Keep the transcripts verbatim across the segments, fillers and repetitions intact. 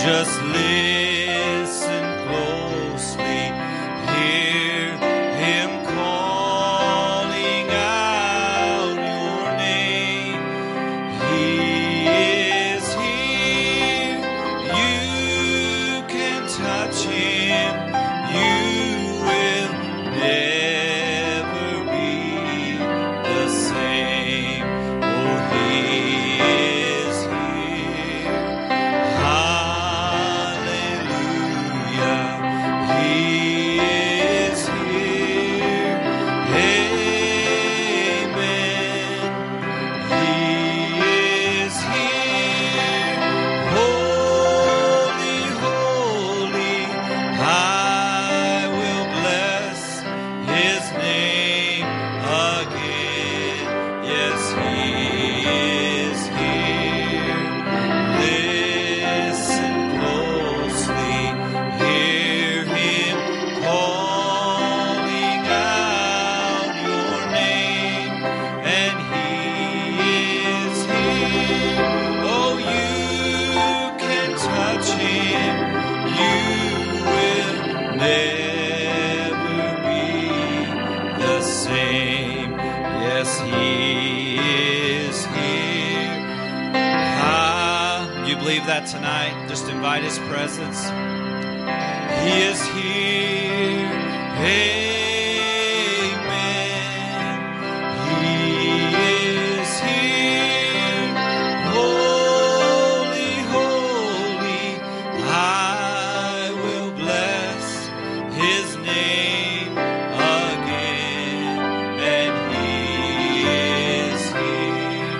Just listen closely, hear him calling out your name. He is here, you can touch him, you will never be the same. Oh, he is here. Hallelujah. He is here. Amen. He is here. Holy, holy, I will bless his name again. Yes, he is here. Listen closely, hear him calling out your name, and he is here. Oh, you can touch him, you will never be the same. Yes, he is here. Ah, you believe that tonight? Just invite his presence. He is here. Amen. He is here. Holy, holy, I will bless his name again, and he is here.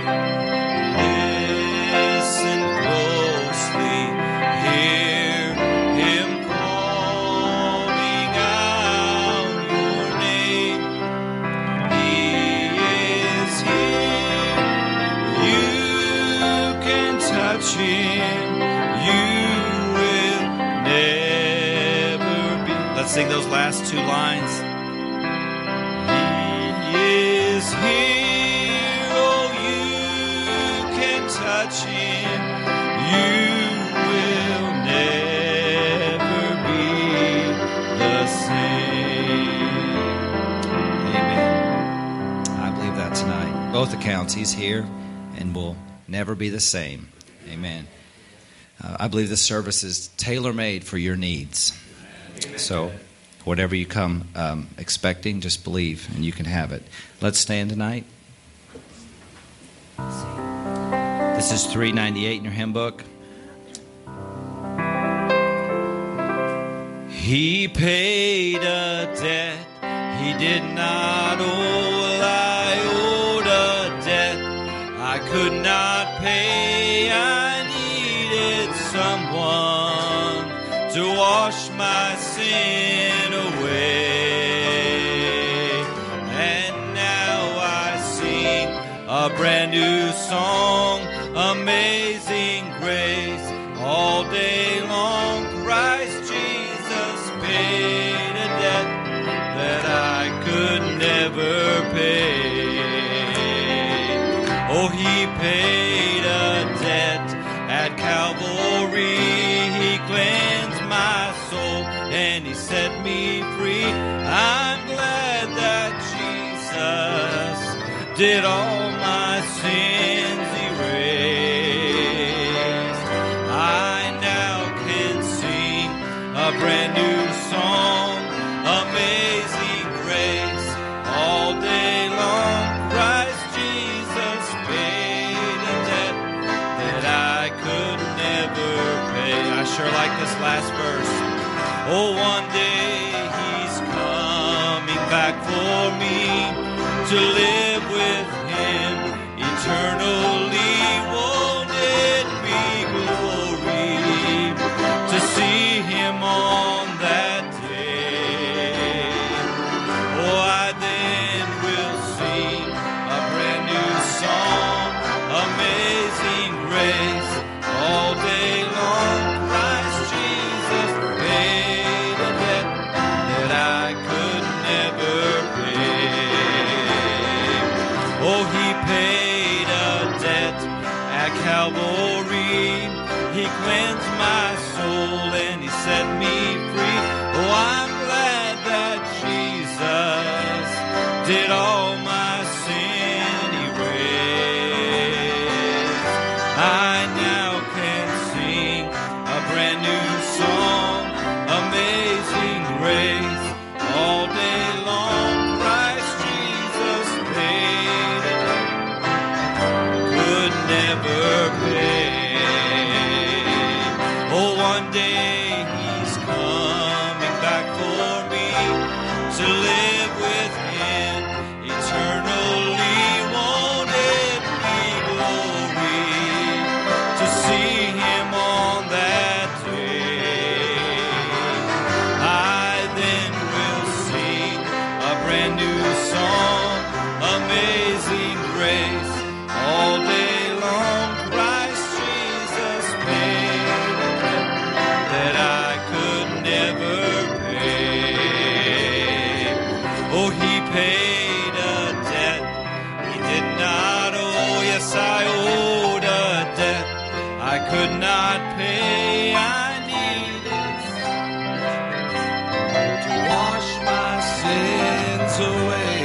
Listen closely, hear him calling out your name. He is here. You can touch him. You will never be. Let's sing those last two lines. He is here. Oh, you can touch him. You will never be the same. Amen. I believe that tonight. Both accounts, he's here and will never be the same. Amen. Uh, I believe this service is tailor-made for your needs. So whatever you come um, expecting, just believe and you can have it. Let's stand tonight. This is three ninety-eight in your hymn book. He paid a debt he did not owe. I owed a debt I could not pay. I needed someone to wash my sin away. And now I sing a brand new song, Amazing Grace, all day long. Christ Jesus paid a debt that I could never pay. Oh, he paid a debt at Calvary. He cleansed my soul and he set me free. I'm glad that Jesus did all my sins erase. I now can sing a brand new song, Amazing Grace, all day long. Christ Jesus paid a debt that I could never pay. I sure like this last verse. Oh, one day he's coming back for me to live with him eternally. Won't it be glory to see him on that day? Oh, I then will sing a brand new song, Amazing Grace, all day long. Christ Jesus paid a debt that I could never pay. Oh, he paid a debt at Calvary. He cleansed my soul and He set me free. Oh, I'm glad that Jesus did all my sin erase. I now can sing a brand new song, Amazing Grace, all day long. Christ Jesus paid a debt could never pay. Oh, one day He's coming back for me to live with Him eternally. Won't it be glory to see Him on that day? I then will sing a brand new song, Amazing Grace, all day long. Christ Jesus paid a debt that I could never pay. Oh, He paid a debt He did not owe. Yes, I owed a debt I could not pay. I needed to wash my sins away.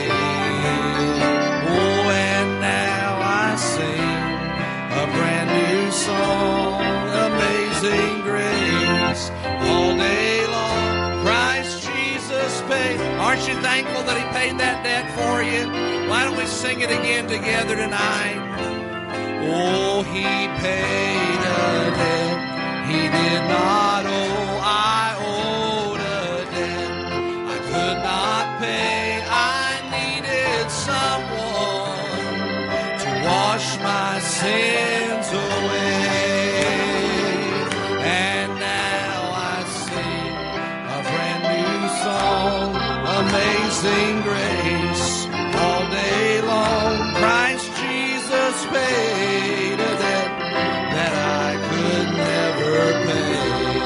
Oh, and now I sing a brand new song, Amazing Grace, all day long. Christ Jesus paid. Aren't you thankful that He paid that debt for you? Why don't we sing it again together tonight? Oh, He paid a debt He did not owe. I owed a debt I could not pay. I needed someone to wash my sins away. And now I sing a brand new song, Amazing Grace, all day long. Christ Jesus paid a debt that I could never pay.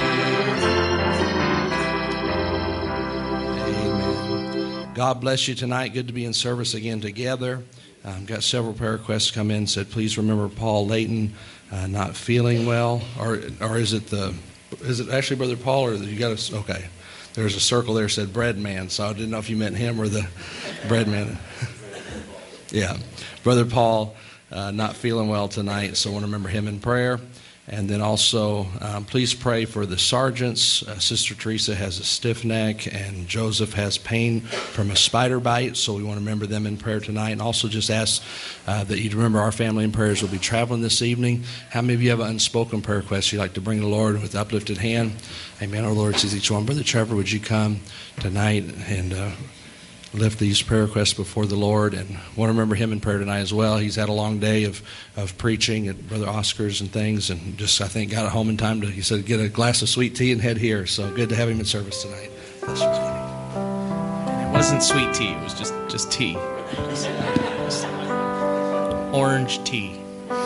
Amen. God bless you tonight. Good to be in service again together. Um, got several prayer requests come in. Said, please remember Paul Layton uh, not feeling well, or or is it the is it actually Brother Paul, or you got to okay? There's a circle there that said bread man, so I didn't know if you meant him or the bread man. Yeah, Brother Paul uh, not feeling well tonight, so I want to remember him in prayer. And then also, um, please pray for the sergeants. Uh, Sister Teresa has a stiff neck, and Joseph has pain from a spider bite, so we want to remember them in prayer tonight. And also just ask uh, that you remember our family in prayers. We'll be traveling this evening. How many of you have an unspoken prayer request you'd like to bring to the Lord with uplifted hand? Amen. Our Lord sees each one. Brother Trevor, would you come tonight and uh, lift these prayer requests before the Lord, and want to remember him in prayer tonight as well. He's had a long day of, of preaching at Brother Oscar's and things, and just, I think, got home in time to, he said, get a glass of sweet tea and head here. So good to have him in service tonight. That's just funny. It wasn't sweet tea. It was just, just tea. Just, just orange tea.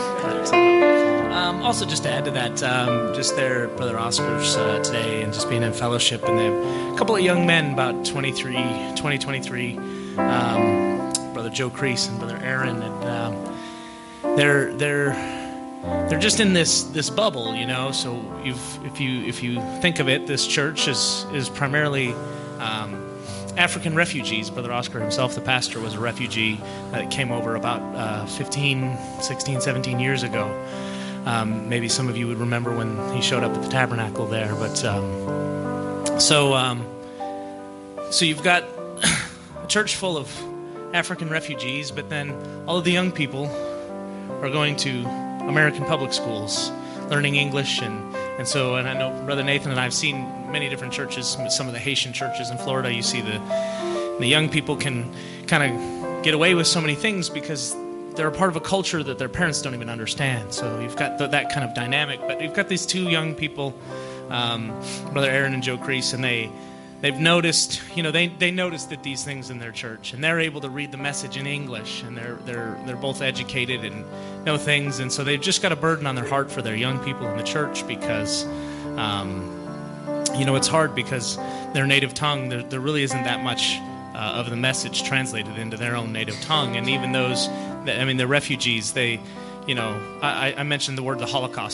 Um, also, just to add to that, um, just there, Brother Oscar's uh, today, and just being in fellowship, and they have a couple of young men, about twenty-three, twenty, twenty-three, um, Brother Joe Crease and Brother Aaron, and um, they're they're they're just in this this bubble, you know. So you've, if you if you think of it, this church is is primarily Um, African refugees. Brother Oscar himself, the pastor, was a refugee that came over about uh, fifteen, sixteen, seventeen years ago. Um, maybe some of you would remember when he showed up at the tabernacle there. But um, so, um, so you've got a church full of African refugees, but then all of the young people are going to American public schools, learning English, and and so, and I know Brother Nathan and I have seen many different churches, some of the Haitian churches in Florida. You see the the young people can kind of get away with so many things because they're a part of a culture that their parents don't even understand. So you've got the, that kind of dynamic. But you've got these two young people, um, Brother Aaron and Joe Crease, and they they've noticed, you know, they they noticed that these things in their church, and they're able to read the message in English, and they're they're they're both educated and know things, and so they've just got a burden on their heart for their young people in the church because, um, you know, it's hard because their native tongue, there, there really isn't that much uh, of the message translated into their own native tongue, and even those, that, I mean, the refugees, they, you know, I, I mentioned the word the Holocaust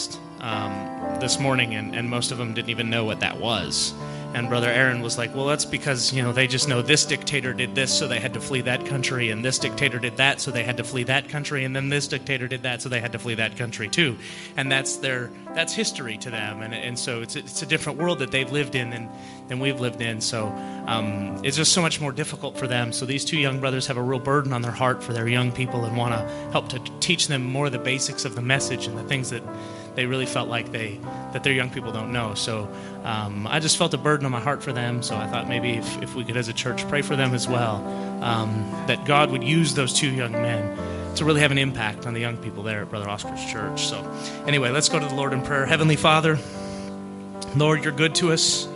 um, this morning, and, and most of them didn't even know what that was. And Brother Aaron was like, well, that's because, you know, they just know this dictator did this, so they had to flee that country, and this dictator did that, so they had to flee that country, and then this dictator did that, so they had to flee that country too. And that's their that's history to them, and and so it's it's a different world that they've lived in than, than we've lived in. So um, it's just so much more difficult for them. So these two young brothers have a real burden on their heart for their young people and want to help to teach them more of the basics of the message and the things that they really felt like they that their young people don't know. So um, I just felt a burden on my heart for them, so I thought maybe if, if we could as a church pray for them as well, um, that God would use those two young men to really have an impact on the young people there at Brother Oscar's church. So anyway, let's go to the Lord in prayer. Heavenly Father, Lord, you're good to us.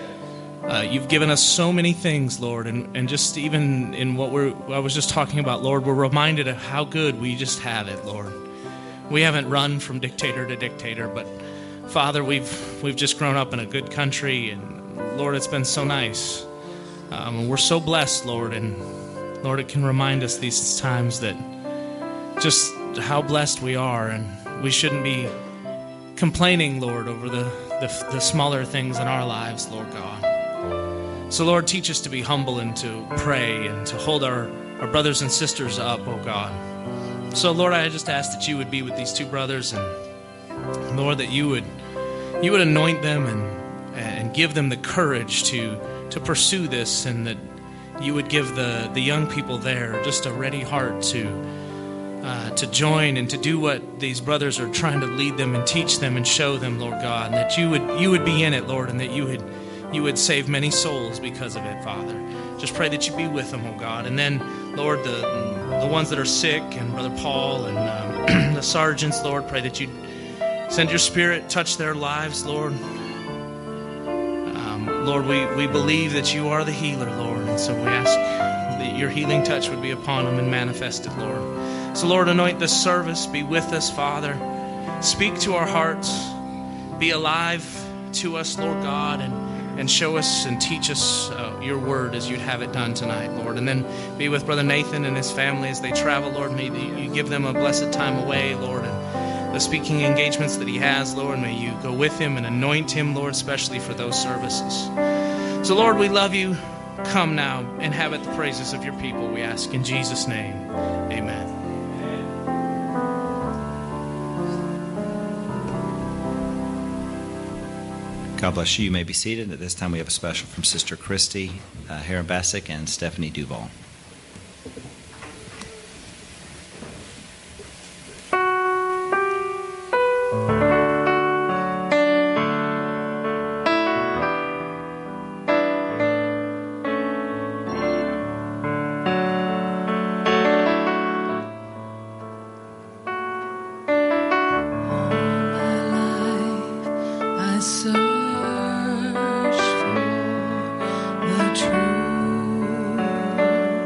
Uh, you've given us so many things, Lord, and, and just even in what we're I was just talking about, Lord, we're reminded of how good we just have it, Lord. We haven't run from dictator to dictator, but Father, we've we've just grown up in a good country, and Lord, it's been so nice. Um, we're so blessed, Lord, and Lord, it can remind us these times that just how blessed we are, and we shouldn't be complaining, Lord, over the, the, the smaller things in our lives, Lord God. So, Lord, teach us to be humble and to pray and to hold our, our brothers and sisters up, oh God. So, Lord, I just ask that you would be with these two brothers, and Lord, that you would you would anoint them and and give them the courage to to pursue this, and that you would give the, the young people there just a ready heart to uh, to join and to do what these brothers are trying to lead them and teach them and show them, Lord God, and that you would you would be in it, Lord, and that you would you would save many souls because of it, Father. Just pray that you be with them, oh God, and then, Lord, the the ones that are sick, and Brother Paul and um, the sergeants, Lord, pray that you send your Spirit, touch their lives, Lord. Um, Lord, we, we believe that you are the healer, Lord, and so we ask that your healing touch would be upon them and manifested, Lord. So, Lord, anoint this service, be with us, Father. Speak to our hearts, be alive to us, Lord God, and and show us and teach us uh, your word as you'd have it done tonight, Lord. And then be with Brother Nathan and his family as they travel, Lord. May you give them a blessed time away, Lord. And the speaking engagements that he has, Lord, may you go with him and anoint him, Lord, especially for those services. So, Lord, we love you. Come now, inhabit the praises of your people, we ask in Jesus' name. Amen. God bless you. You may be seated. At this time, we have a special from Sister Christy uh, Heron-Bassick and Stephanie Duval. Search for the truth.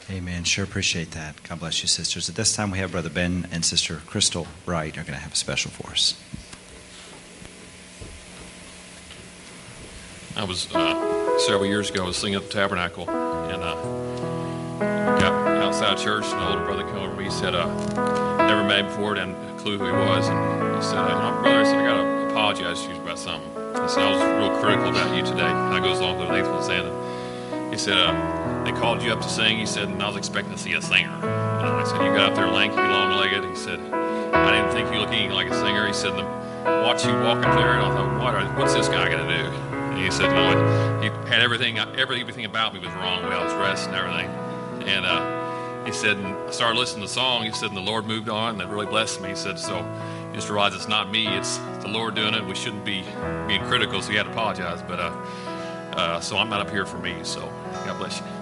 Amen. Sure appreciate that. God bless you, sisters. At this time, we have Brother Ben and Sister Crystal Wright are going to have a special for us. I was, uh, several years ago, I was singing at the Tabernacle, and uh, got outside church, and an older brother came over to me. He said, uh, never met him before, didn't have a clue who he was, and he said, uh, you know, brother, I said, I got to apologize to you about something. He said, I was real critical about you today. And that goes along with what Nathan was saying. He said, uh, they called you up to sing, he said, and I was expecting to see a singer. And I said, you got out there lanky, long-legged. He said, I didn't think you looked anything like a singer. He said, watch you walk up there, and I thought, what are, what's this guy going to do? And he said, no, he had everything, every, everything about me was wrong, the way I was dressed and everything. And uh, he said, and I started listening to the song. He said, and the Lord moved on, and that really blessed me. He said, so you just realize it's not me, it's the Lord doing it. We shouldn't be being critical, so he had to apologize. But uh, uh, so I'm not up here for me, so God bless you.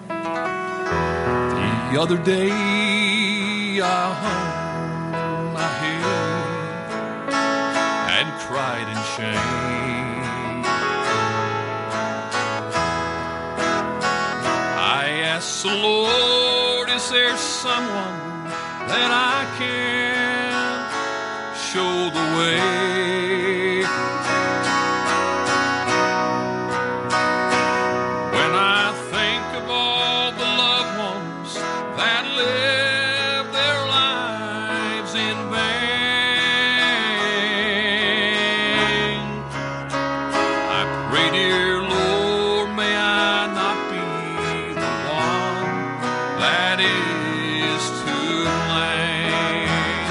The other day I hung my head and cried in shame. I asked the Lord, is there someone that I can show the way? When I think of all the loved ones that live their lives in vain, I pray, dear Lord, may I not be the one that is to blame.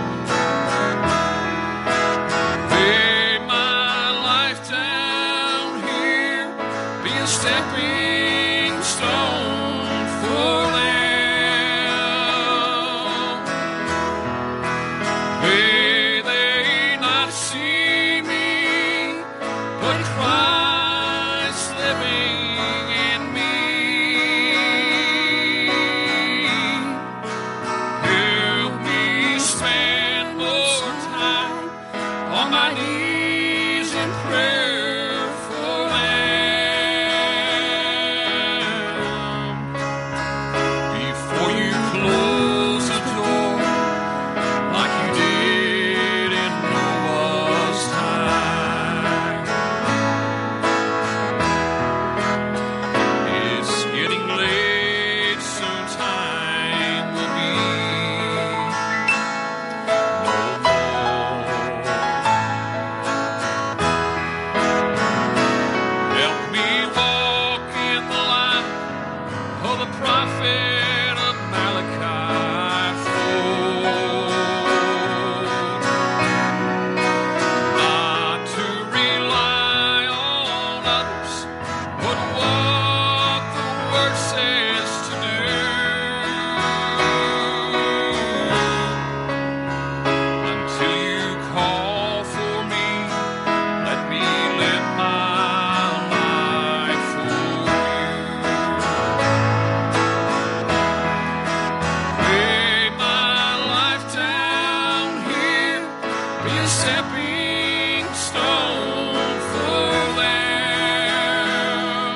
May my life down here be a stepping stone for them. May they not see me, but Christ living in me. Help me spend more time on my knees in prayer for them. Before you close the door like you did in Noah's time. It's getting late, soon time will be no more. Help me walk in the light of the prophet of Malachi fold. Not to rely on others, but what the word says to do. Until you call for me, let me live my life for you. May my life down here be a stepping stone for them.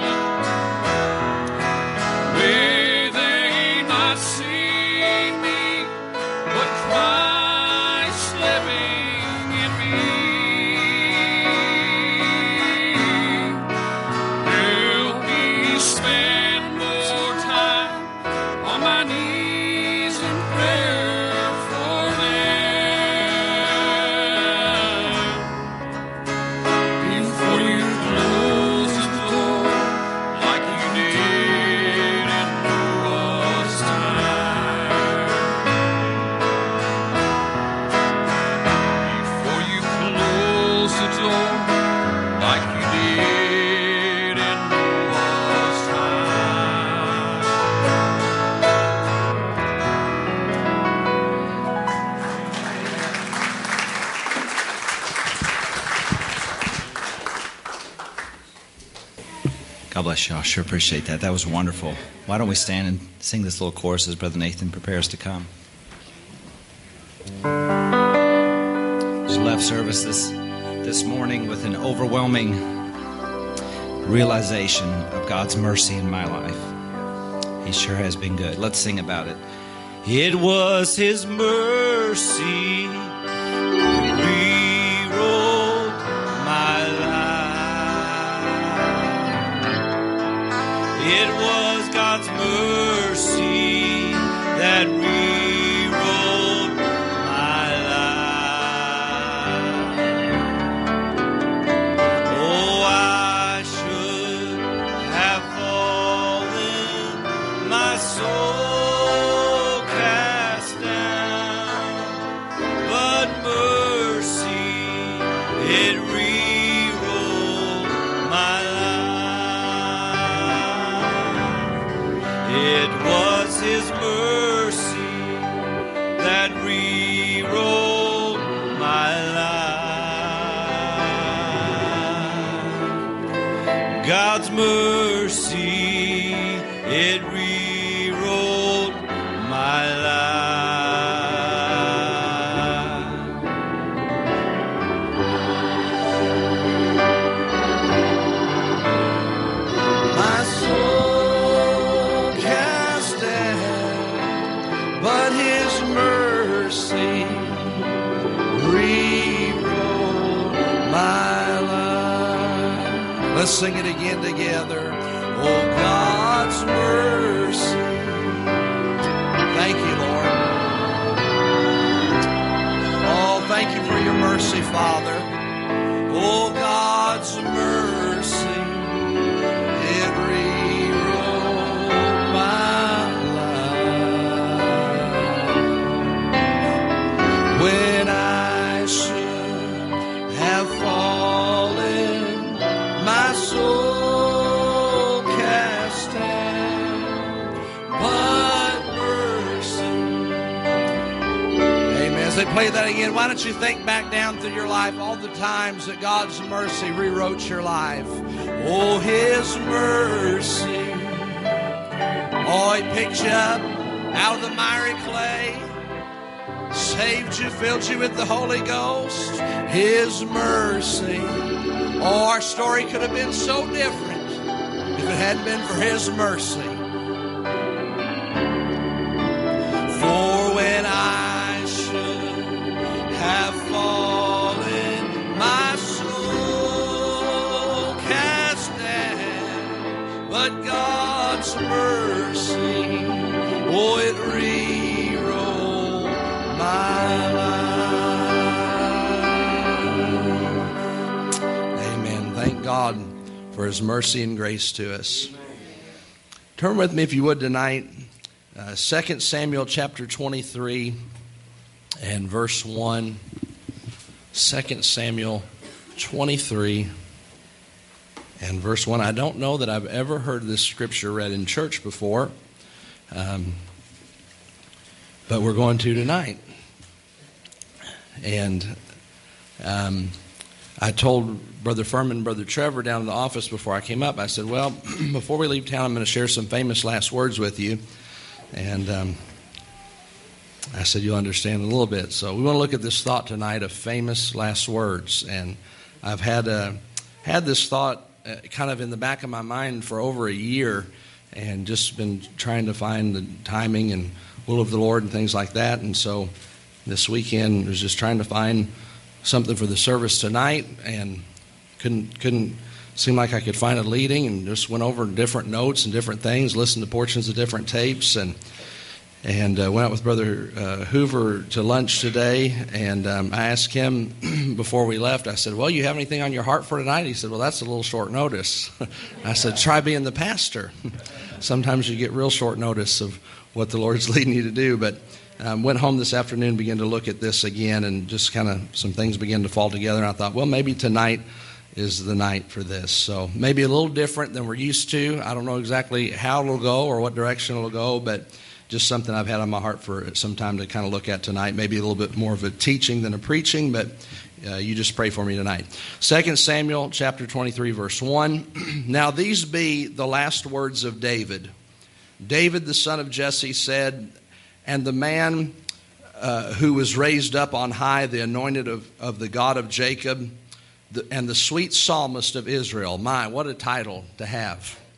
May they not see me, but Christ living in me. Help me spend more time on my knees in prayer for them. Before you close the door like you did in Noah's time. Before you close the door like you did in Noah's time. God bless you all. Sure appreciate that. That was wonderful. Why don't we stand and sing this little chorus as Brother Nathan prepares to come? Just left service this this morning with an overwhelming realization of God's mercy in my life. He sure has been good. Let's sing about it. It was His mercy rewrote my life. It was God's mercy that rewrote my life. Oh, I should have fallen, my soul it rewrote my life. It was His mercy that rewrote my life. God's mercy, it rewrote my life. Let's sing it again together. Oh, God's mercy. Thank you, Lord. Oh, thank you for your mercy, Father. Oh, God's mercy. It rewrote my life. When I should have fallen, my soul cast down, but mercy. Amen. As they play that again, why don't you think back down through your life all the times that God's mercy rewrote your life. Oh, His mercy. Oh, He picked you up out of the miry clay, saved you, filled you with the Holy Ghost. His mercy. Oh, our story could have been so different if it hadn't been for His mercy. For when I should have fallen, my soul cast down, but God's mercy, oh, it rewrote my life. Thank God for His mercy and grace to us. Turn with me, if you would, tonight, uh, Second Samuel chapter twenty-three and verse one. Second Samuel twenty-three and verse one. I don't know that I've ever heard this scripture read in church before, um, but we're going to tonight. And um, I told Brother Furman and Brother Trevor down in the office before I came up, I said, well, before we leave town, I'm going to share some famous last words with you. And um, I said, you'll understand a little bit. So we want to look at this thought tonight of famous last words. And I've had uh, had this thought uh, kind of in the back of my mind for over a year, and just been trying to find the timing and will of the Lord and things like that. And so this weekend I was just trying to find something for the service tonight, and couldn't couldn't seem like I could find a leading, and just went over different notes and different things, listened to portions of different tapes, and and uh, went out with Brother uh, Hoover to lunch today. And um, I asked him before we left, I said, well, you have anything on your heart for tonight? He said, well, that's a little short notice. I said, try being the pastor. Sometimes you get real short notice of what the Lord's leading you to do. But Um, went home this afternoon, began to look at this again, and just kind of some things began to fall together. And I thought, well, maybe tonight is the night for this. So maybe a little different than we're used to. I don't know exactly how it'll go or what direction it'll go, but just something I've had on my heart for some time to kind of look at tonight. Maybe a little bit more of a teaching than a preaching, but uh, you just pray for me tonight. Second Samuel chapter twenty-three, verse one. Now these be the last words of David. David, the son of Jesse, said, and the man uh, who was raised up on high, the anointed of, of the God of Jacob, the, and the sweet psalmist of Israel. My, what a title to have.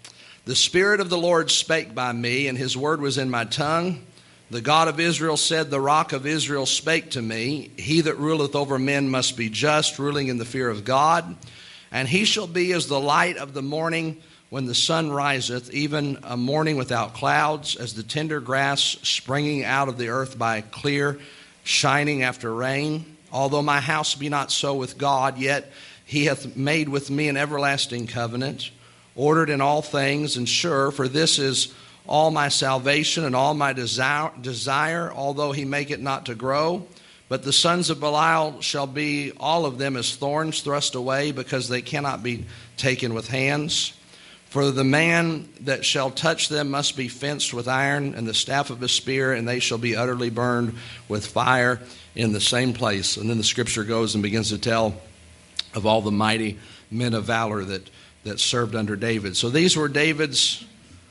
The Spirit of the Lord spake by me, and his word was in my tongue. The God of Israel said, the Rock of Israel spake to me. He that ruleth over men must be just, ruling in the fear of God. And he shall be as the light of the morning when the sun riseth, even a morning without clouds, as the tender grass springing out of the earth by clear shining after rain. Although my house be not so with God, yet he hath made with me an everlasting covenant, ordered in all things and sure, for this is all my salvation and all my desire, desire, although he make it not to grow. But the sons of Belial shall be all of them as thorns thrust away, because they cannot be taken with hands. For the man that shall touch them must be fenced with iron and the staff of a spear, and they shall be utterly burned with fire in the same place. And then the scripture goes and begins to tell of all the mighty men of valor that, that served under David. So these were David's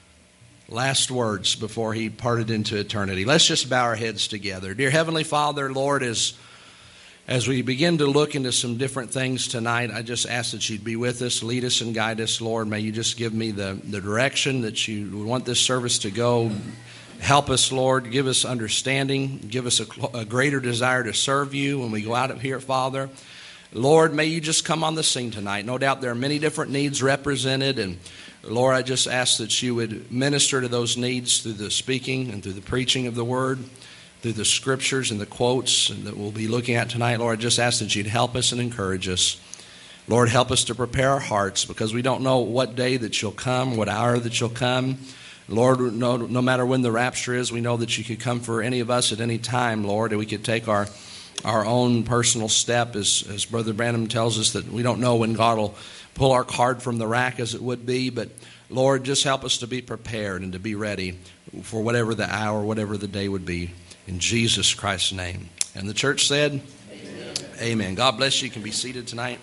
last words before he parted into eternity. Let's just bow our heads together. Dear Heavenly Father, Lord, as, as we begin to look into some different things tonight, I just ask that you'd be with us, lead us and guide us, Lord. May you just give me the, the direction that you want this service to go. Help us, Lord. Give us understanding. Give us a, a greater desire to serve you when we go out of here, Father. Lord, may you just come on the scene tonight. No doubt there are many different needs represented, and Lord, I just ask that you would minister to those needs through the speaking and through the preaching of the word, through the scriptures and the quotes that we'll be looking at tonight. Lord, I just ask that you'd help us and encourage us. Lord, help us to prepare our hearts, because we don't know what day that you'll come, what hour that you'll come. Lord, no, no matter when the rapture is, we know that you could come for any of us at any time, Lord, and we could take our our own personal step, as, as Brother Branham tells us, that we don't know when God will pull our card from the rack, as it would be. But Lord, just help us to be prepared and to be ready for whatever the hour, whatever the day would be. In Jesus Christ's name. And the church said, Amen. Amen. God bless you. You can be seated tonight.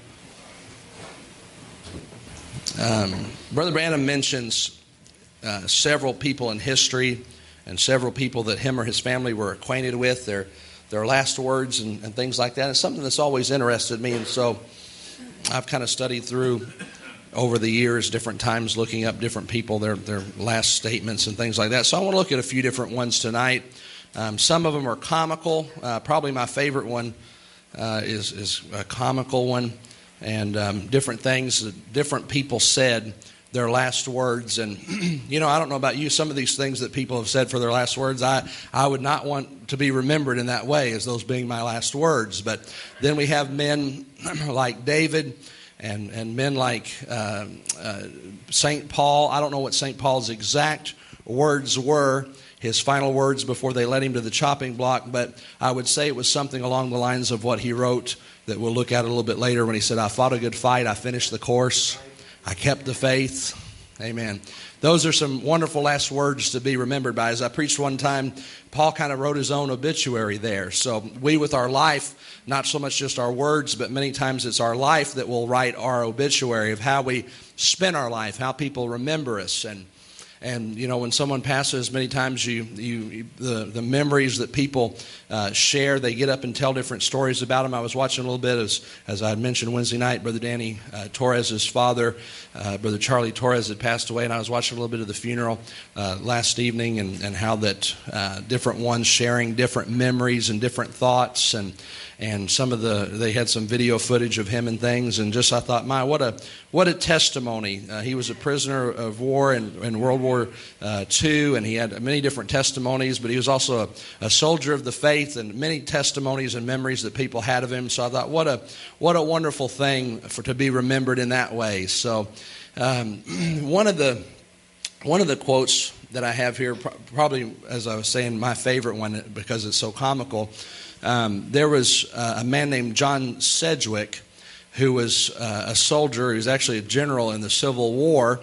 Um, Brother Branham mentions uh, several people in history and several people that him or his family were acquainted with, their their last words and, and things like that. It's something that's always interested me, and so I've kind of studied through over the years, different times, looking up different people, their their last statements and things like that. So I want to look at a few different ones tonight. Um, some of them are comical. Uh, probably my favorite one uh, is, is a comical one, and um, different things that different people said, their last words. And, you know, I don't know about you, some of these things that people have said for their last words, I, I would not want to be remembered in that way, as those being my last words. But then we have men like David and, and men like uh, uh, Saint Paul. I don't know what Saint Paul's exact words were, his final words before they led him to the chopping block, but I would say it was something along the lines of what he wrote that we'll look at a little bit later, when he said, I fought a good fight, I finished the course, I kept the faith. Amen. Those are some wonderful last words to be remembered by. As I preached one time, Paul kind of wrote his own obituary there. So we, with our life, not so much just our words, but many times it's our life that will write our obituary of how we spend our life, how people remember us. And And, you know, when someone passes, many times you, you the, the memories that people uh, share, they get up and tell different stories about them. I was watching a little bit, as, as I had mentioned Wednesday night, Brother Danny uh, Torres' father, uh, Brother Charlie Torres, had passed away, and I was watching a little bit of the funeral uh, last evening, and, and how that uh, different ones sharing different memories and different thoughts, and and some of the, they had some video footage of him and things, and just I thought, my, what a what a testimony. Uh, he was a prisoner of war in, in World War uh, Two, and he had many different testimonies, but he was also a, a soldier of the faith, and many testimonies and memories that people had of him. So I thought, what a what a wonderful thing for to be remembered in that way. So um, one of the one of the quotes that I have here, probably, as I was saying, my favorite one because it's so comical. Um, there was uh, a man named John Sedgwick, who was uh, a soldier. He was actually a general in the Civil War.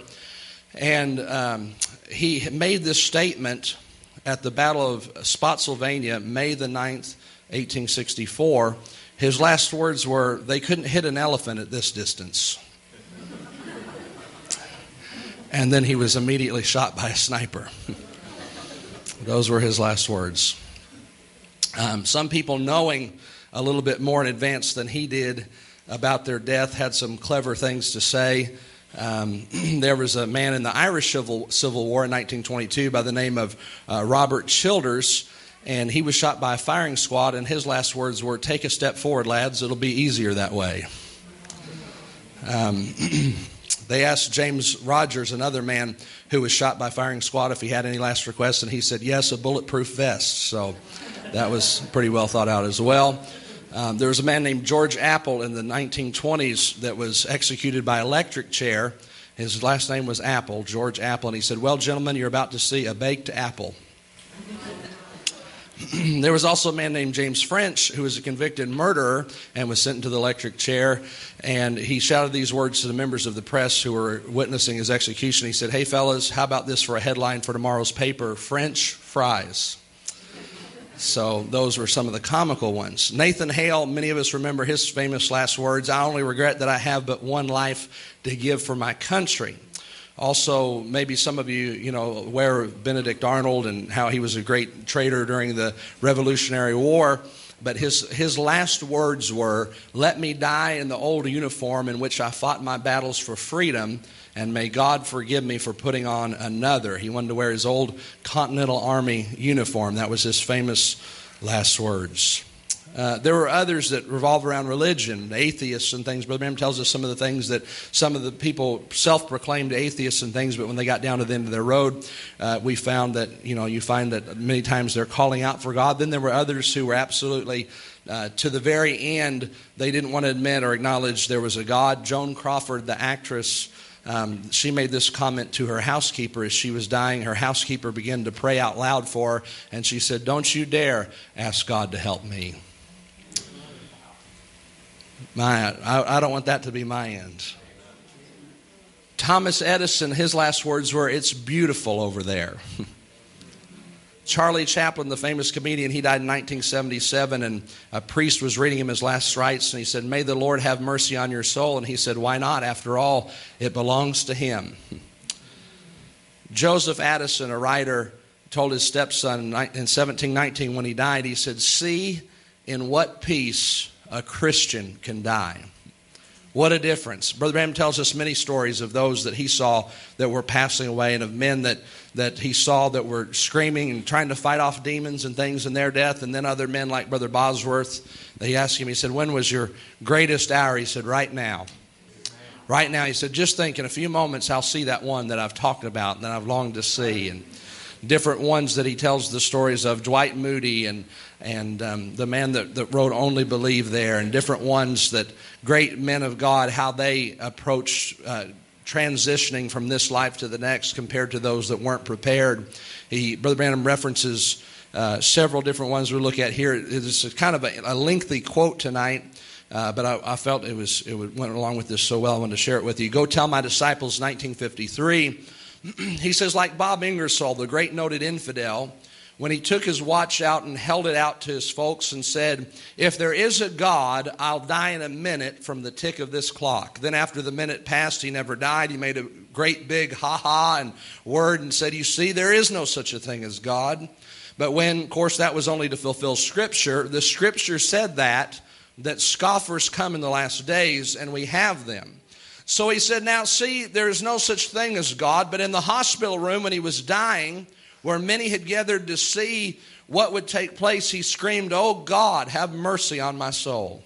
And um, he made this statement at the Battle of Spotsylvania, May the ninth, eighteen sixty-four. His last words were, they couldn't hit an elephant at this distance. And then he was immediately shot by a sniper. Those were his last words. Um, some people, knowing a little bit more in advance than he did about their death, had some clever things to say. Um, there was a man in the Irish Civil, Civil War in nineteen twenty-two by the name of uh, Robert Childers, and he was shot by a firing squad, and his last words were, "Take a step forward, lads, it'll be easier that way." Um, they asked James Rogers, another man who was shot by firing squad, if he had any last requests, and he said, yes, a bulletproof vest. So that was pretty well thought out as well. Um, there was a man named George Apple in the nineteen twenties that was executed by electric chair. His last name was Apple, George Apple, and he said, well, gentlemen, you're about to see a baked apple. There was also a man named James French who was a convicted murderer and was sent into the electric chair, and he shouted these words to the members of the press who were witnessing his execution. He said, hey, fellas, how about this for a headline for tomorrow's paper? French fries. So those were some of the comical ones. Nathan Hale, many of us remember his famous last words, I only regret that I have but one life to give for my country. Also, maybe some of you, you know, aware of Benedict Arnold and how he was a great trader during the Revolutionary War. But his, his last words were, let me die in the old uniform in which I fought my battles for freedom, and may God forgive me for putting on another. He wanted to wear his old Continental Army uniform. That was his famous last words. Uh, there were others that revolve around religion, atheists and things. Brother Branham tells us some of the things that some of the people self-proclaimed atheists and things, but when they got down to the end of their road, uh, we found that, you know, you find that many times they're calling out for God. Then there were others who were absolutely, uh, to the very end, they didn't want to admit or acknowledge there was a God. Joan Crawford, the actress, Um, she made this comment to her housekeeper as she was dying. Her housekeeper began to pray out loud for her, and she said, don't you dare ask God to help me. My, I, I don't want that to be my end. Thomas Edison, his last words were, it's beautiful over there. Charlie Chaplin, the famous comedian, he died in nineteen seventy-seven, and a priest was reading him his last rites, and he said, may the Lord have mercy on your soul. And he said, why not? After all, it belongs to him. Joseph Addison, a writer, told his stepson in seventeen nineteen when he died, he said, see in what peace a Christian can die. What a difference. Brother Branham tells us many stories of those that he saw that were passing away, and of men that, that he saw that were screaming and trying to fight off demons and things in their death, and then other men like Brother Bosworth. He asked him, he said, when was your greatest hour? He said, right now. Right now. He said, just think in a few moments I'll see that one that I've talked about and that I've longed to see. And different ones that he tells the stories of, Dwight Moody and and um, the man that, that wrote Only Believe There, and different ones that great men of God, how they approached uh, transitioning from this life to the next compared to those that weren't prepared. He, Brother Branham references uh, several different ones we look at here. It's kind of a, a lengthy quote tonight, uh, but I, I felt it was it went along with this so well I wanted to share it with you. Go Tell My Disciples, nineteen fifty-three. He says, like Bob Ingersoll, the great noted infidel, when he took his watch out and held it out to his folks and said, if there is a God, I'll die in a minute from the tick of this clock. Then after the minute passed, he never died. He made a great big ha-ha and word and said, you see, there is no such a thing as God. But when, of course, that was only to fulfill Scripture, the Scripture said that, that scoffers come in the last days, and we have them. So he said, now see, there is no such thing as God, but in the hospital room when he was dying, where many had gathered to see what would take place, he screamed, oh God, have mercy on my soul.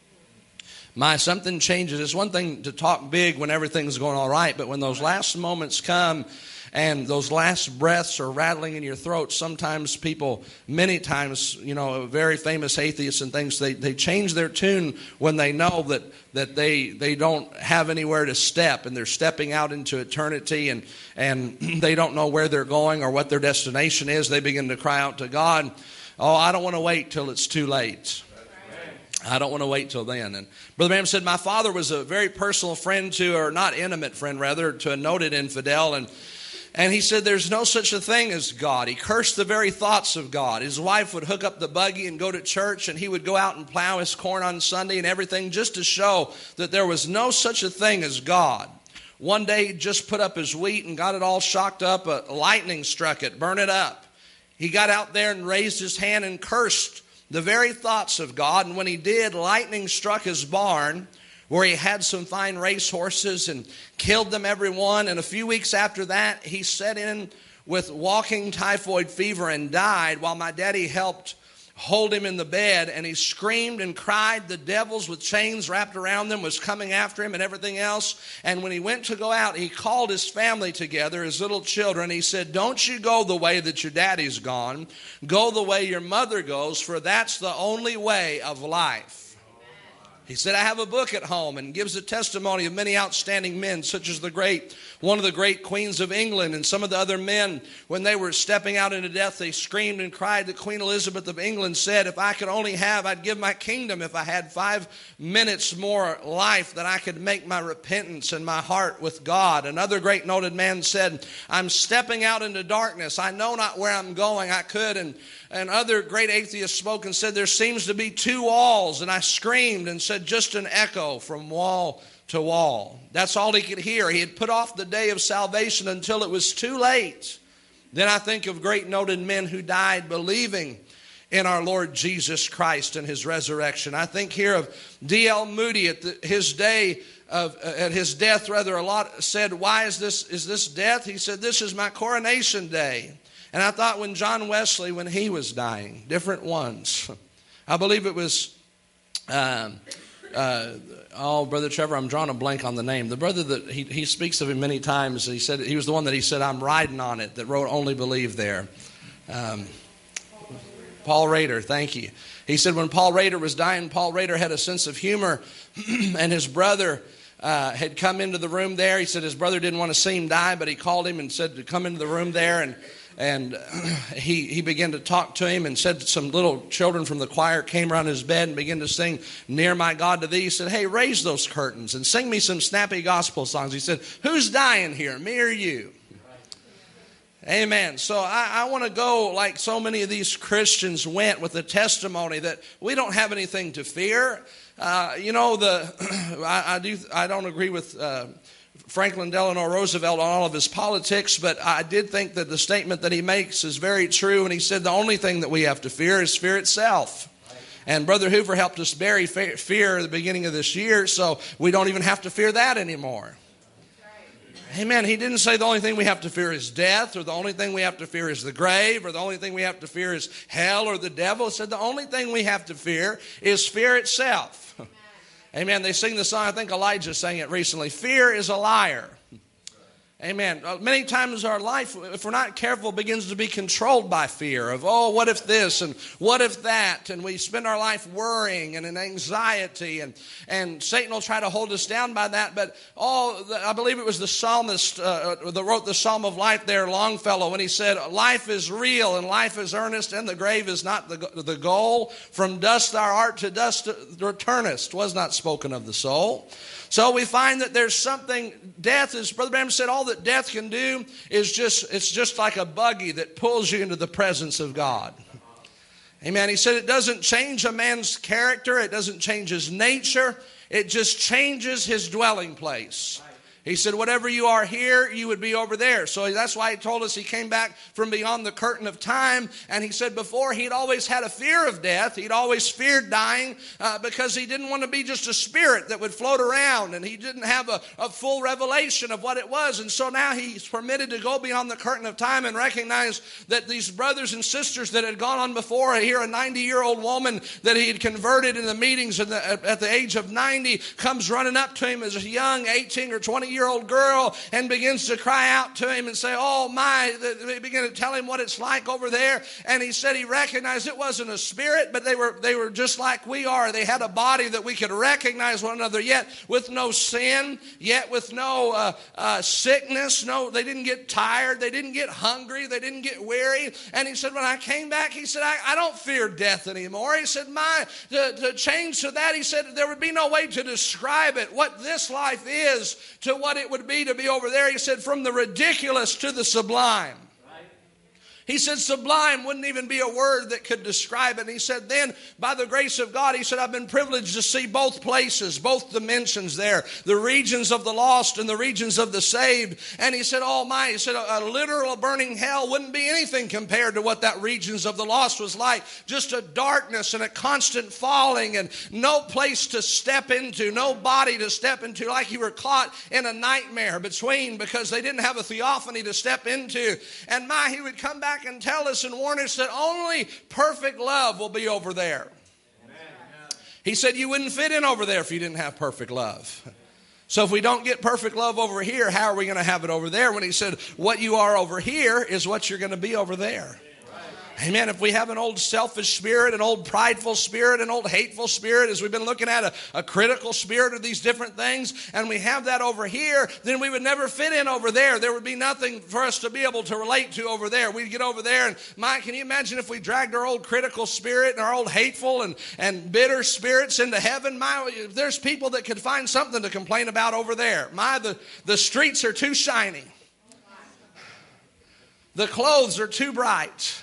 My, something changes. It's one thing to talk big when everything's going all right, but when those last moments come and those last breaths are rattling in your throat, sometimes people, many times, you know, very famous atheists and things, they, they change their tune when they know that, that they they don't have anywhere to step, and they're stepping out into eternity, and, and they don't know where they're going or what their destination is. They begin to cry out to God, oh, I don't want to wait till it's too late. I don't want to wait till then. And Brother Branham said, my father was a very personal friend to, or not intimate friend rather, to a noted infidel, and And he said there's no such a thing as God. He cursed the very thoughts of God. His wife would hook up the buggy and go to church, and he would go out and plow his corn on Sunday and everything just to show that there was no such a thing as God. One day he just put up his wheat and got it all shocked up. A lightning struck it, burned it up. He got out there and raised his hand and cursed the very thoughts of God. And when he did, lightning struck his barn, where he had some fine race horses and killed them every one. And a few weeks after that, he set in with walking typhoid fever and died while my daddy helped hold him in the bed, and he screamed and cried. The devils with chains wrapped around them was coming after him and everything else. And when he went to go out, he called his family together, his little children. He said, don't you go the way that your daddy's gone. Go the way your mother goes, for that's the only way of life. He said, I have a book at home, and gives a testimony of many outstanding men, such as the great, one of the great queens of England, and some of the other men, when they were stepping out into death, they screamed and cried that Queen Elizabeth of England said, if I could only have, I'd give my kingdom if I had five minutes more life, that I could make my repentance and my heart with God. Another great noted man said, I'm stepping out into darkness. I know not where I'm going. I could, and And other great atheists spoke and said, there seems to be two walls. And I screamed and said, just an echo from wall to wall. That's all he could hear. He had put off the day of salvation until it was too late. Then I think of great noted men who died believing in our Lord Jesus Christ and his resurrection. I think here of D L Moody at the, his day of uh, at his death, rather, a lot said, why is this, is this death? He said, this is my coronation day. And I thought when John Wesley, when he was dying, different ones. I believe it was, uh, uh, oh, Brother Trevor, I'm drawing a blank on the name. The brother that he, he speaks of him many times. He said he was the one that he said, I'm riding on it, that wrote Only Believe there. Um, Paul Rader, thank you. He said when Paul Rader was dying, Paul Rader had a sense of humor, and his brother uh, had come into the room there. He said his brother didn't want to see him die, but he called him and said to come into the room there, and And he, he began to talk to him and said some little children from the choir came around his bed and began to sing, Near My God to Thee. He said, hey, raise those curtains and sing me some snappy gospel songs. He said, who's dying here, me or you? Amen. So I, I want to go like so many of these Christians went with the testimony that we don't have anything to fear. Uh, you know, the I, I do I don't agree with Uh, Franklin Delano Roosevelt on all of his politics, but I did think that the statement that he makes is very true. And he said the only thing that we have to fear is fear itself. And Brother Hoover helped us bury fear at the beginning of this year, so we don't even have to fear that anymore. Amen. He didn't say the only thing we have to fear is death, or the only thing we have to fear is the grave, or the only thing we have to fear is hell or the devil. He said the only thing we have to fear is fear itself. Amen. They sing the song, I think Elijah sang it recently, fear is a liar. Amen. Many times our life, if we're not careful, begins to be controlled by fear of, oh, what if this and what if that? And we spend our life worrying and in anxiety, and, and Satan will try to hold us down by that. But oh, I believe it was the psalmist uh, that wrote the Psalm of Life there, Longfellow, when he said, life is real and life is earnest, and the grave is not the, the goal. From dust thou art, to dust returnest, was not spoken of the soul. So we find that there's something, death is, Brother Branham said, all that death can do is just, it's just like a buggy that pulls you into the presence of God. Amen. He said it doesn't change a man's character. It doesn't change his nature. It just changes his dwelling place. He said, whatever you are here, you would be over there. So that's why he told us he came back from beyond the curtain of time. And he said before he'd always had a fear of death. He'd always feared dying uh, because he didn't want to be just a spirit that would float around. And he didn't have a, a full revelation of what it was. And so now he's permitted to go beyond the curtain of time and recognize that these brothers and sisters that had gone on before, here a ninety-year-old woman that he had converted in the meetings at the, at the age of ninety comes running up to him as a young eighteen or twenty year old girl and begins to cry out to him and say, oh my, they begin to tell him what it's like over there. And he said he recognized it wasn't a spirit, but they were they were just like we are. They had a body that we could recognize one another, yet with no sin, yet with no uh, uh, sickness. No, they didn't get tired. They didn't get hungry. They didn't get weary. And he said, when I came back, he said, I, I don't fear death anymore. He said, my, to, to change to that, he said, there would be no way to describe it, what this life is to what it would be to be over there. He said, from the ridiculous to the sublime. He said sublime wouldn't even be a word that could describe it. And he said then, by the grace of God, he said, I've been privileged to see both places, both dimensions there, the regions of the lost and the regions of the saved. And he said, oh my, he said, a, a literal burning hell wouldn't be anything compared to what that regions of the lost was like. Just a darkness and a constant falling and no place to step into, no body to step into, like you were caught in a nightmare between because they didn't have a theophany to step into. And my, he would come back and tell us and warn us that only perfect love will be over there. Amen. He said you wouldn't fit in over there if you didn't have perfect love. So if we don't get perfect love over here, how are we going to have it over there? When he said what you are over here is what you're going to be over there. Amen. If we have an old selfish spirit, an old prideful spirit, an old hateful spirit, as we've been looking at a, a critical spirit of these different things, and we have that over here, then we would never fit in over there. There would be nothing for us to be able to relate to over there. We'd get over there, and my, can you imagine if we dragged our old critical spirit and our old hateful and, and bitter spirits into heaven? My, there's people that could find something to complain about over there. My, the, the streets are too shiny. The clothes are too bright.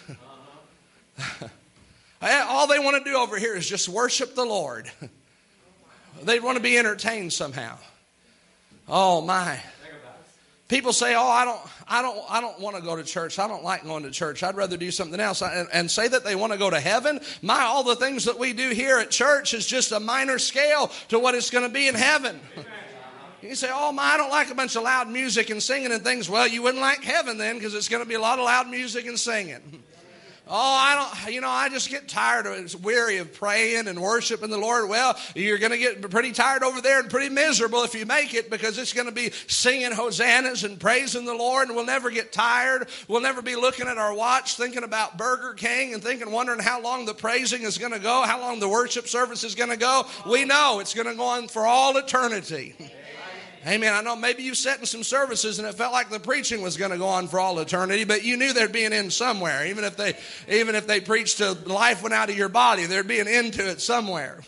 All they want to do over here is just worship the Lord. They want to be entertained somehow. Oh my. People say, oh, I don't, I don't, I don't want to go to church. I don't like going to church. I'd rather do something else. And, and say that they want to go to heaven. My, all the things that we do here at church is just a minor scale to what it's going to be in heaven. You say, oh my, I don't like a bunch of loud music and singing and things. Well, you wouldn't like heaven then, because it's going to be a lot of loud music and singing. Oh, I don't, you know, I just get tired of, weary of praying and worshiping the Lord. Well, you're going to get pretty tired over there and pretty miserable if you make it, because it's going to be singing hosannas and praising the Lord, and we'll never get tired. We'll never be looking at our watch thinking about Burger King and thinking, wondering how long the praising is going to go, how long the worship service is going to go. We know it's going to go on for all eternity. Amen. I know maybe you sat in some services and it felt like the preaching was going to go on for all eternity, but you knew there'd be an end somewhere. Even if they, even if they preached till life went out of your body, there'd be an end to it somewhere.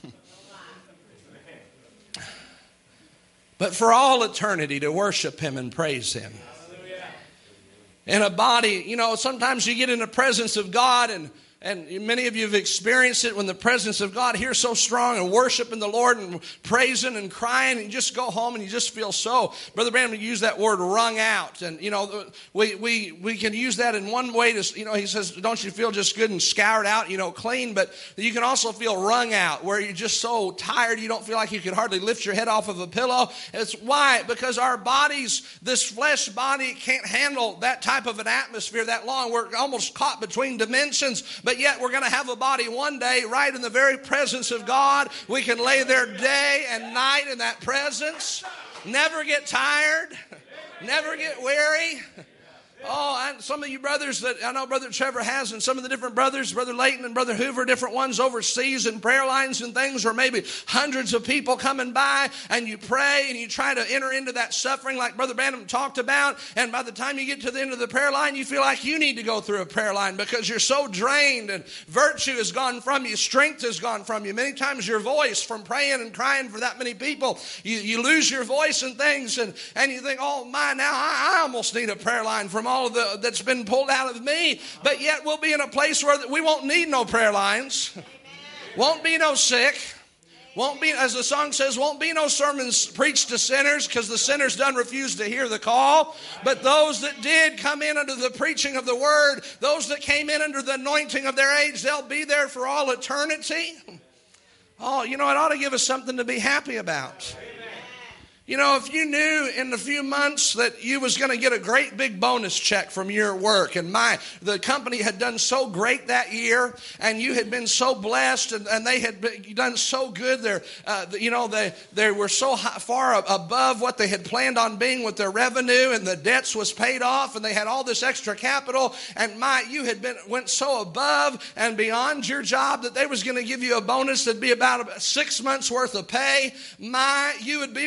But for all eternity to worship Him and praise Him. In a body, you know, sometimes you get in the presence of God, and And many of you have experienced it when the presence of God here so strong and worshiping the Lord and praising and crying, and you just go home and you just feel so. Brother Branham used that word wrung out. And, you know, we, we, we can use that in one way to, you know, he says, don't you feel just good and scoured out, you know, clean? But you can also feel wrung out, where you're just so tired you don't feel like you could hardly lift your head off of a pillow. It's why? Because our bodies, this flesh body can't handle that type of an atmosphere that long. We're almost caught between dimensions. But But yet we're going to have a body one day right in the very presence of God. We can lay there day and night in that presence. Never get tired. Never get weary. Oh, and some of you brothers that I know Brother Trevor has, and some of the different brothers, Brother Layton and Brother Hoover, different ones overseas in prayer lines and things, or maybe hundreds of people coming by, and you pray and you try to enter into that suffering like Brother Branham talked about, and by the time you get to the end of the prayer line, you feel like you need to go through a prayer line because you're so drained and virtue has gone from you, strength has gone from you. Many times your voice from praying and crying for that many people, you, you lose your voice and things, and, and you think, oh my, now I, I almost need a prayer line from all of the that's been pulled out of me. But yet we'll be in a place where we won't need no prayer lines. Amen. Won't be no sick. Won't be, as the song says, won't be no sermons preached to sinners, because the sinners done refuse to hear the call. But those that did come in under the preaching of the word, those that came in under the anointing of their age, they'll be there for all eternity. Oh, you know, it ought to give us something to be happy about. You know, if you knew in a few months that you was going to get a great big bonus check from your work, and my the company had done so great that year, and you had been so blessed, and, and they had been, done so good, they're, uh, you know, they, they were so high, far above what they had planned on being with their revenue, and the debts was paid off, and they had all this extra capital, and my you had been went so above and beyond your job that they was going to give you a bonus that'd be about six months worth of pay. My, you would be with great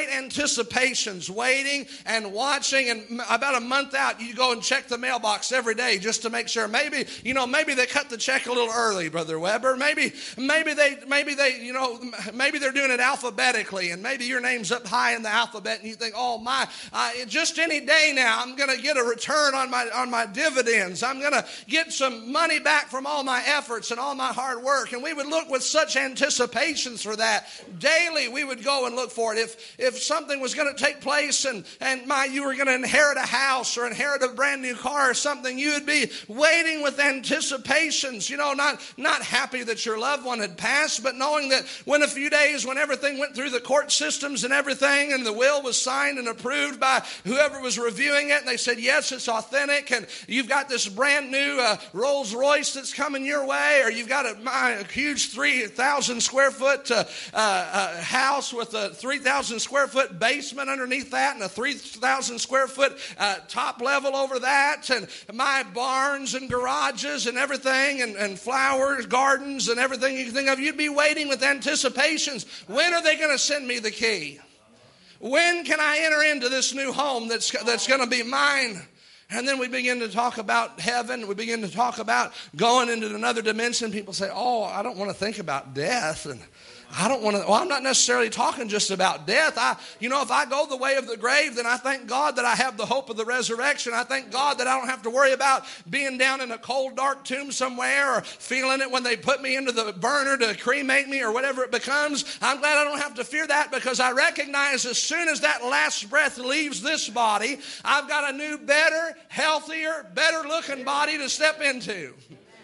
great anticipations, waiting and watching. And about a month out, you go and check the mailbox every day just to make sure. Maybe, you know, maybe they cut the check a little early, Brother Weber. Maybe, maybe they, maybe they, you know, maybe they're doing it alphabetically, and maybe your name's up high in the alphabet, and you think, oh my, uh, just any day now, I'm going to get a return on my on my dividends. I'm going to get some money back from all my efforts and all my hard work. And we would look with such anticipations for that. Daily, we would go and look for it. If if something was going to take place, and and my you were going to inherit a house or inherit a brand new car or something, you would be waiting with anticipations. You know, not not happy that your loved one had passed, but knowing that when a few days, when everything went through the court systems and everything, and the will was signed and approved by whoever was reviewing it, and they said, yes, it's authentic, and you've got this brand new uh, Rolls Royce that's coming your way, or you've got a, a huge three thousand square foot uh, uh, uh, house with a three thousand square foot basement underneath that, and a three thousand square foot uh, top level over that, and my barns and garages and everything, and, and flowers, gardens, and everything you can think of. You'd be waiting with anticipations. When are they going to send me the key? When can I enter into this new home that's that's going to be mine? And then we begin to talk about heaven. We begin to talk about going into another dimension. People say, oh, I don't want to think about death. And I don't want to, well, I'm not necessarily talking just about death. I, you know, if I go the way of the grave, then I thank God that I have the hope of the resurrection. I thank God that I don't have to worry about being down in a cold, dark tomb somewhere, or feeling it when they put me into the burner to cremate me or whatever it becomes. I'm glad I don't have to fear that, because I recognize as soon as that last breath leaves this body, I've got a new, better, healthier, better looking body to step into.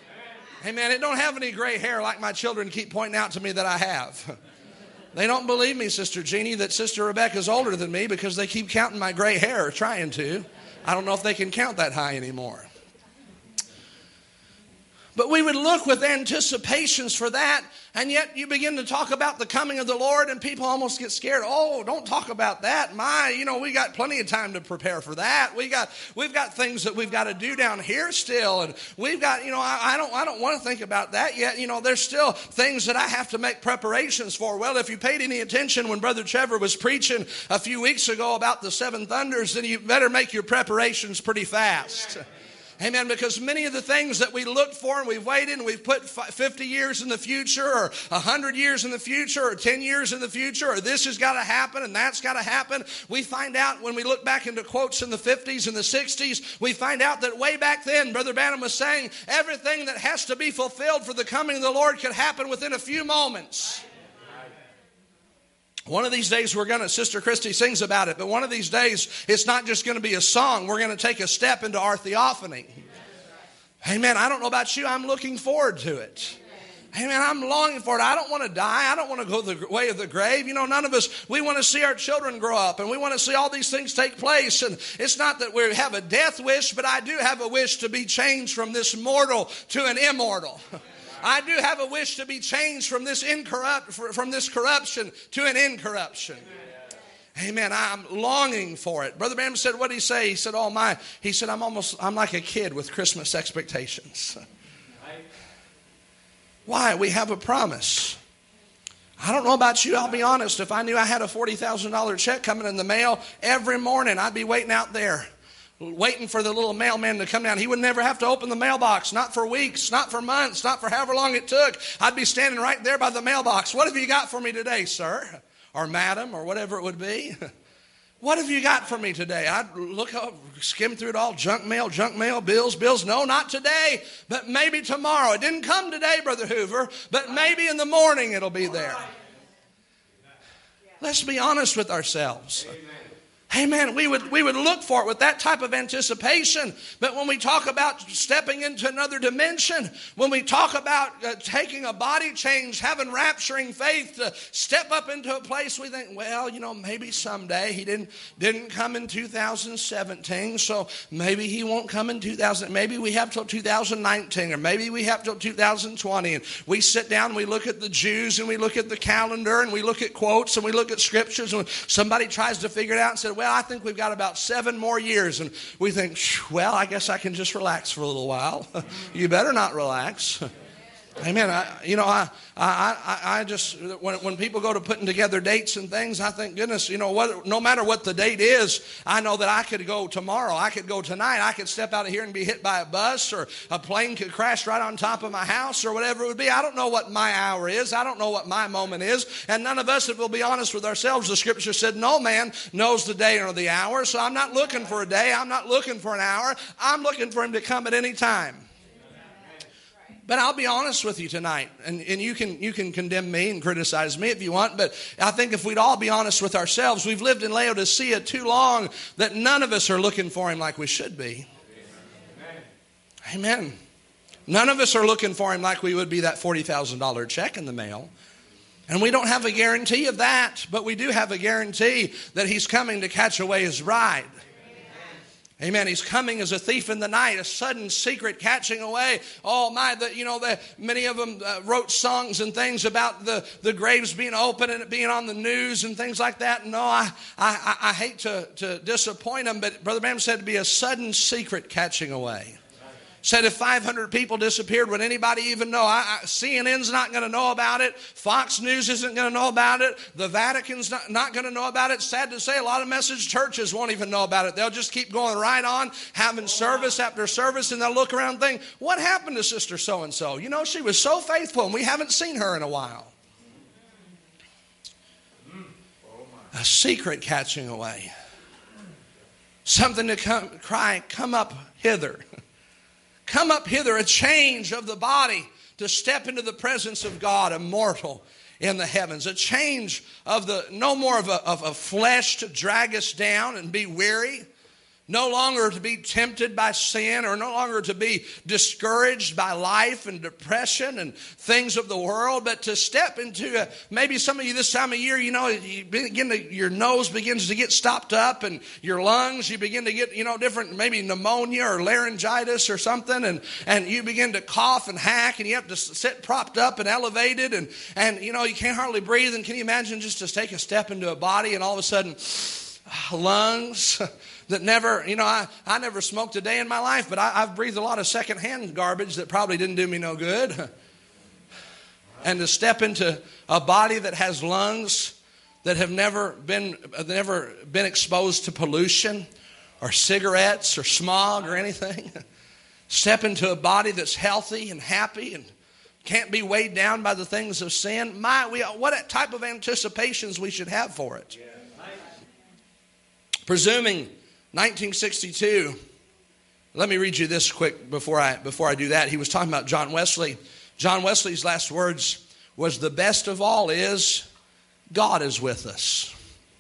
Amen. It don't have any gray hair like my children keep pointing out to me that I have. They don't believe me, Sister Jeannie, that Sister Rebecca's older than me, because they keep counting my gray hair, or trying to. I don't know if they can count that high anymore. But we would look with anticipations for that, and yet you begin to talk about the coming of the Lord, and people almost get scared. Oh, don't talk about that. My, you know, we got plenty of time to prepare for that. We got, we've got things that we've got to do down here still, and we've got, you know, I, I don't, I don't want to think about that yet. You know, there's still things that I have to make preparations for. Well, if you paid any attention when Brother Trevor was preaching a few weeks ago about the seven thunders, then you better make your preparations pretty fast. Amen, because many of the things that we looked for and we've waited and we've put fifty years in the future, or one hundred years in the future, or ten years in the future, or this has got to happen and that's got to happen. We find out when we look back into quotes in the fifties and the sixties, we find out that way back then, Brother Branham was saying everything that has to be fulfilled for the coming of the Lord could happen within a few moments. One of these days we're going to, Sister Christy sings about it, but one of these days it's not just going to be a song. We're going to take a step into our theophany. Amen. I don't know about you. I'm looking forward to it. Amen. I'm longing for it. I don't want to die. I don't want to go the way of the grave. You know, none of us, we want to see our children grow up, and we want to see all these things take place. And it's not that we have a death wish, but I do have a wish to be changed from this mortal to an immortal. I do have a wish to be changed from this incorrupt, from this corruption to an incorruption. Amen. I'm longing for it. Brother Branham said, what did he say? He said, oh my, he said, I'm almost, I'm like a kid with Christmas expectations. Why? We have a promise. I don't know about you. I'll be honest. If I knew I had a forty thousand dollars check coming in the mail every morning, I'd be waiting out there, waiting for the little mailman to come down. He would never have to open the mailbox, not for weeks, not for months, not for however long it took. I'd be standing right there by the mailbox. What have you got for me today, sir? Or madam, or whatever it would be. What have you got for me today? I'd look up, skim through it all, junk mail, junk mail, bills, bills. No, not today, but maybe tomorrow. It didn't come today, Brother Hoover, but maybe in the morning it'll be there. Let's be honest with ourselves. Amen. We would we would look for it with that type of anticipation. But when we talk about stepping into another dimension, when we talk about uh, taking a body change, having rapturing faith to step up into a place, we think, well, you know, maybe someday. He didn't didn't come in two thousand seventeen, so maybe he won't come in two thousand. Maybe we have till two thousand nineteen, or maybe we have till two thousand twenty. And we sit down and we look at the Jews and we look at the calendar and we look at quotes and we look at scriptures, and somebody tries to figure it out and said, well, I think we've got about seven more years. And we think, well, I guess I can just relax for a little while. You better not relax. Amen. I, you know, I, I, I, I just when when people go to putting together dates and things, I think, goodness, you know, what, no matter what the date is, I know that I could go tomorrow, I could go tonight, I could step out of here and be hit by a bus, or a plane could crash right on top of my house, or whatever it would be. I don't know what my hour is. I don't know what my moment is, and none of us, if we'll be honest with ourselves, the Scripture said, no man knows the day or the hour. So I'm not looking for a day. I'm not looking for an hour. I'm looking for Him to come at any time. But I'll be honest with you tonight, and, and you can you can condemn me and criticize me if you want, but I think if we'd all be honest with ourselves, we've lived in Laodicea too long that none of us are looking for Him like we should be. Amen. Amen. None of us are looking for Him like we would be that forty thousand dollars check in the mail. And we don't have a guarantee of that, but we do have a guarantee that He's coming to catch away His bride. Amen. He's coming as a thief in the night, a sudden secret catching away. Oh my, the, you know, the, many of them uh, wrote songs and things about the, the graves being open and it being on the news and things like that. No, I I, I hate to, to disappoint them, but Brother Branham said to be a sudden secret catching away. Said if five hundred people disappeared, would anybody even know? I, I, C N N's not going to know about it. Fox News isn't going to know about it. The Vatican's not, not going to know about it. Sad to say, a lot of message churches won't even know about it. They'll just keep going right on, having service after service, and they'll look around and think, what happened to Sister So-and-so? You know, she was so faithful, and we haven't seen her in a while. A secret catching away. Something to come, cry, come up hither. Come up hither, a change of the body to step into the presence of God, immortal in the heavens. A change of the, no more of a, of a flesh to drag us down and be weary. No longer to be tempted by sin, or no longer to be discouraged by life and depression and things of the world, but to step into a, maybe some of you this time of year, you know, you begin to, your nose begins to get stopped up, and your lungs, you begin to get, you know, different, maybe pneumonia or laryngitis or something, and, and you begin to cough and hack, and you have to sit propped up and elevated, and, and, you know, you can't hardly breathe. And can you imagine just to take a step into a body and all of a sudden, lungs that never, you know, I, I never smoked a day in my life, but I, I've breathed a lot of secondhand garbage that probably didn't do me no good. And to step into a body that has lungs that have never been, never been exposed to pollution or cigarettes or smog or anything. Step into a body that's healthy and happy and can't be weighed down by the things of sin. My, we, what type of anticipations we should have for it. Presuming nineteen sixty-two, let me read you this quick before I before I do that. He was talking about John Wesley. John Wesley's last words was, the best of all is, God is with us.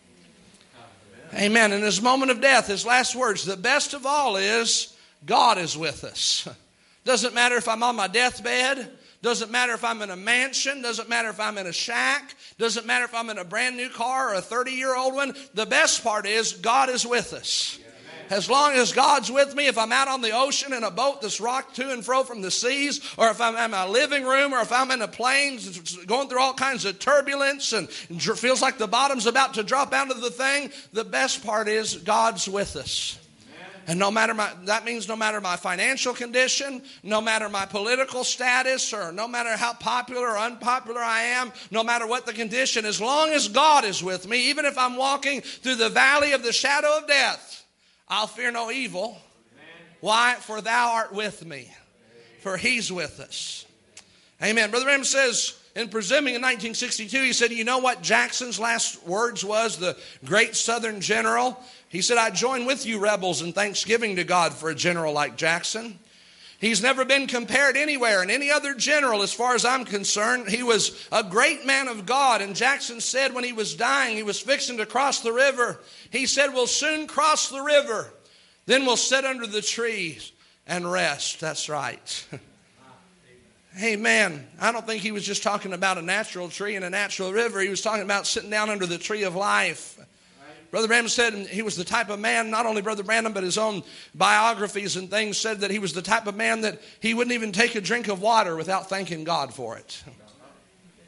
Amen. In his moment of death, his last words, the best of all is, God is with us. Doesn't matter if I'm on my deathbed. Doesn't matter if I'm in a mansion. Doesn't matter if I'm in a shack. Doesn't matter if I'm in a brand new car or a thirty-year-old one. The best part is God is with us. As long as God's with me, if I'm out on the ocean in a boat that's rocked to and fro from the seas, or if I'm in my living room, or if I'm in a plane going through all kinds of turbulence and feels like the bottom's about to drop out of the thing, the best part is God's with us. And no matter my, that means no matter my financial condition, no matter my political status, or no matter how popular or unpopular I am, no matter what the condition, as long as God is with me, even if I'm walking through the valley of the shadow of death, I'll fear no evil. Amen. Why? For thou art with me. For he's with us. Amen. Brother Branham says, in presuming in nineteen sixty-two, he said, you know what Jackson's last words was, the great Southern general? He said, I join with you rebels in thanksgiving to God for a general like Jackson. He's never been compared anywhere in any other general as far as I'm concerned. He was a great man of God. And Jackson said when he was dying, he was fixing to cross the river. He said, we'll soon cross the river. Then we'll sit under the trees and rest. That's right. Amen. I don't think he was just talking about a natural tree and a natural river. He was talking about sitting down under the tree of life. Brother Branham said he was the type of man, not only Brother Branham, but his own biographies and things said that he was the type of man that he wouldn't even take a drink of water without thanking God for it.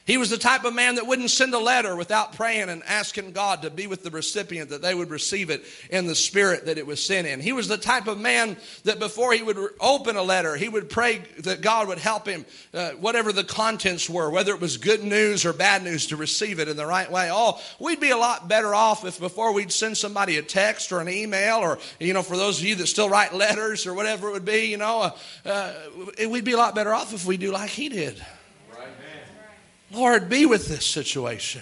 He was the type of man that wouldn't send a letter without praying and asking God to be with the recipient, that they would receive it in the spirit that it was sent in. He was the type of man that before he would open a letter, he would pray that God would help him, uh, whatever the contents were, whether it was good news or bad news, to receive it in the right way. Oh, we'd be a lot better off if before we'd send somebody a text or an email, or, you know, for those of you that still write letters or whatever it would be, you know, uh, uh, we'd be a lot better off if we do like he did. Lord, be with this situation.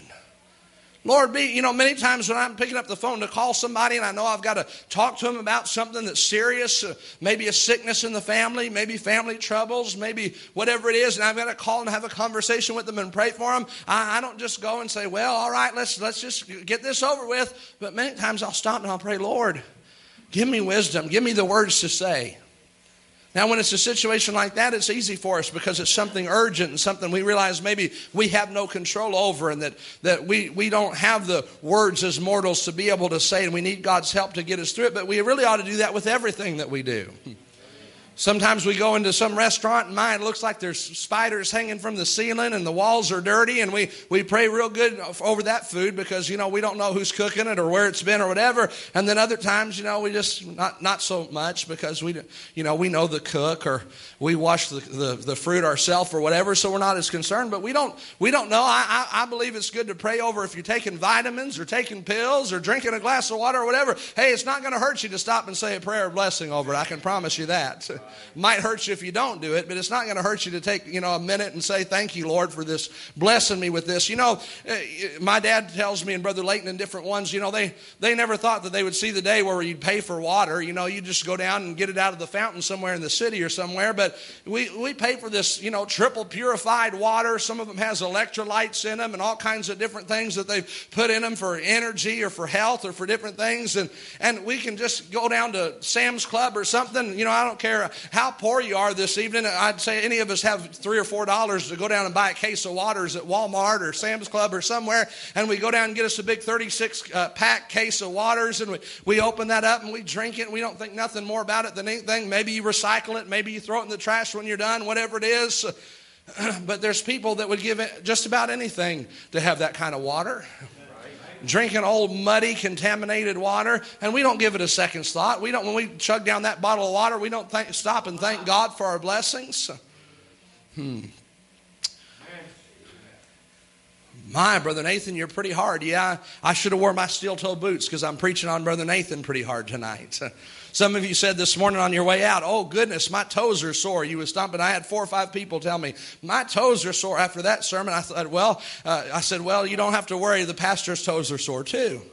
Lord, be, you know, many times when I'm picking up the phone to call somebody and I know I've got to talk to them about something that's serious, uh, maybe a sickness in the family, maybe family troubles, maybe whatever it is, and I've got to call and have a conversation with them and pray for them, I, I don't just go and say, well, all right, let's, let's just get this over with. But many times I'll stop and I'll pray, Lord, give me wisdom, give me the words to say. Now, when it's a situation like that, it's easy for us because it's something urgent and something we realize maybe we have no control over, and that, that we, we don't have the words as mortals to be able to say, and we need God's help to get us through it. But we really ought to do that with everything that we do. Sometimes we go into some restaurant and my, it looks like there's spiders hanging from the ceiling and the walls are dirty, and we, we pray real good over that food because, you know, we don't know who's cooking it or where it's been or whatever. And then other times, you know, we just not not so much because we, you know, we know the cook, or we wash the, the, the fruit ourselves or whatever, so we're not as concerned. But we don't we don't know. I, I I believe it's good to pray over if you're taking vitamins or taking pills or drinking a glass of water or whatever. Hey, it's not going to hurt you to stop and say a prayer of blessing over it. I can promise you that. Might hurt you if you don't do it, but it's not going to hurt you to take, you know, a minute and say, thank you, Lord, for this, blessing me with this. You know, my dad tells me, and Brother Layton and different ones, you know, they, they never thought that they would see the day where you'd pay for water. You know, you just go down and get it out of the fountain somewhere in the city or somewhere. But we, we pay for this, you know, triple purified water. Some of them has electrolytes in them and all kinds of different things that they've put in them for energy or for health or for different things. And, and we can just go down to Sam's Club or something. You know, I don't care how poor you are this evening. I'd say any of us have three or four dollars to go down and buy a case of waters at Walmart or Sam's Club or somewhere, and we go down and get us a big thirty-six uh, pack case of waters, and we, we open that up and we drink it, and we don't think nothing more about it than anything. Maybe you recycle it, maybe you throw it in the trash when you're done, whatever it is. But there's people that would give it just about anything to have that kind of water. Drinking old, muddy, contaminated water, and we don't give it a second's thought. We don't. When we chug down that bottle of water, we don't think, stop and thank God for our blessings. Hmm. My, Brother Nathan, you're pretty hard. Yeah, I should have worn my steel-toe boots because I'm preaching on Brother Nathan pretty hard tonight. Some of you said this morning on your way out, oh, goodness, my toes are sore. You were stomping. I had four or five people tell me, my toes are sore after that sermon. I thought, well, uh, I said, well, you don't have to worry. The pastor's toes are sore too.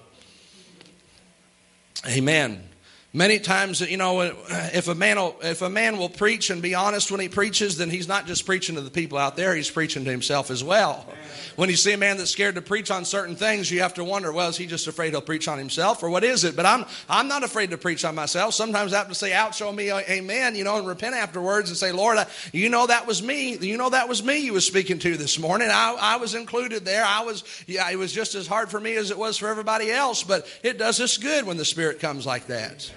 Amen. Many times, you know, if a man will, if a man will preach and be honest when he preaches, then he's not just preaching to the people out there, he's preaching to himself as well. When you see a man that's scared to preach on certain things, you have to wonder, well, is he just afraid he'll preach on himself, or what is it? But I'm I'm not afraid to preach on myself. Sometimes I have to say, ouch, show me, amen, you know, and repent afterwards and say, Lord, I, you know that was me. You know that was me you was speaking to this morning. I, I was included there. I was, yeah, it was just as hard for me as it was for everybody else, but it does us good when the Spirit comes like that.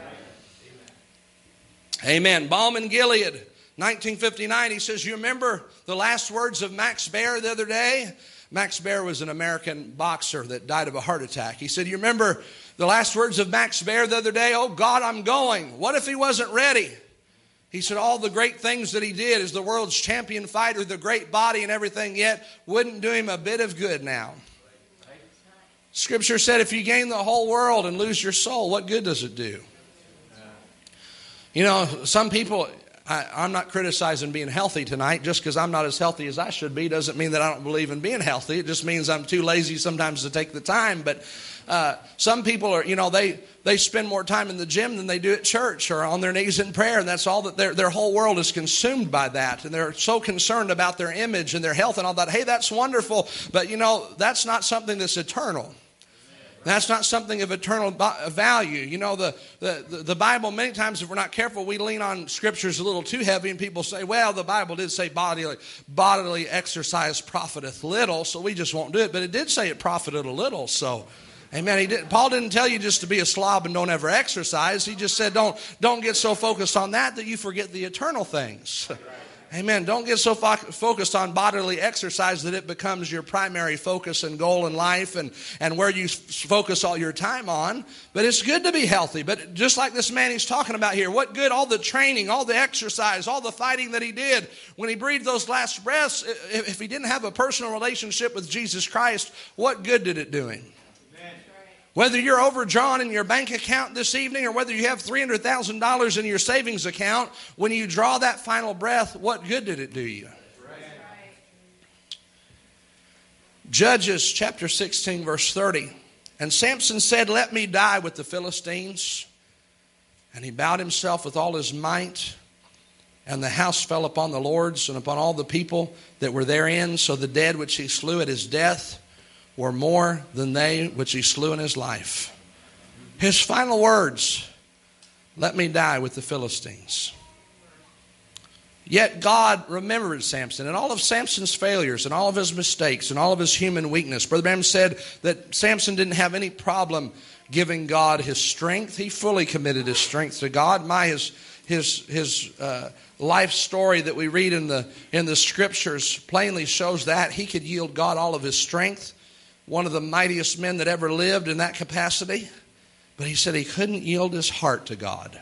Amen. Balm Gilead, nineteen fifty-nine, he says, you remember the last words of Max Baer the other day? Max Baer was an American boxer that died of a heart attack. He said, you remember the last words of Max Baer the other day? Oh, God, I'm going. What if he wasn't ready? He said all the great things that he did as the world's champion fighter, the great body and everything, yet wouldn't do him a bit of good now. Scripture said if you gain the whole world and lose your soul, what good does it do? You know, some people, I, I'm not criticizing being healthy tonight. Just because I'm not as healthy as I should be doesn't mean that I don't believe in being healthy. It just means I'm too lazy sometimes to take the time. But uh, some people are, you know, they, they spend more time in the gym than they do at church or on their knees in prayer. And that's all that their, their whole world is consumed by that. And they're so concerned about their image and their health and all that. Hey, that's wonderful. But, you know, that's not something that's eternal. That's not something of eternal value. You know, the, the, the Bible, many times if we're not careful, we lean on scriptures a little too heavy, and people say, well, the Bible did say bodily, bodily exercise profiteth little, so we just won't do it. But it did say it profited a little, so... Amen. He did, Paul didn't tell you just to be a slob and don't ever exercise. He just said don't, don't get so focused on that that you forget the eternal things. Amen. Don't get so fo- focused on bodily exercise that it becomes your primary focus and goal in life and, and where you f- focus all your time on. But it's good to be healthy. But just like this man he's talking about here, what good all the training, all the exercise, all the fighting that he did when he breathed those last breaths, if, if he didn't have a personal relationship with Jesus Christ, what good did it do him? Whether you're overdrawn in your bank account this evening or whether you have three hundred thousand dollars in your savings account, when you draw that final breath, what good did it do you? Judges chapter sixteen, verse thirty. And Samson said, "Let me die with the Philistines." And he bowed himself with all his might. And the house fell upon the lords and upon all the people that were therein. So the dead which he slew at his death were more than they which he slew in his life. His final words, "Let me die with the Philistines." Yet God remembered Samson and all of Samson's failures and all of his mistakes and all of his human weakness. Brother Branham said that Samson didn't have any problem giving God his strength. He fully committed his strength to God. My, his his his uh, life story that we read in the in the scriptures plainly shows that he could yield God all of his strength. One of the mightiest men that ever lived in that capacity. But he said he couldn't yield his heart to God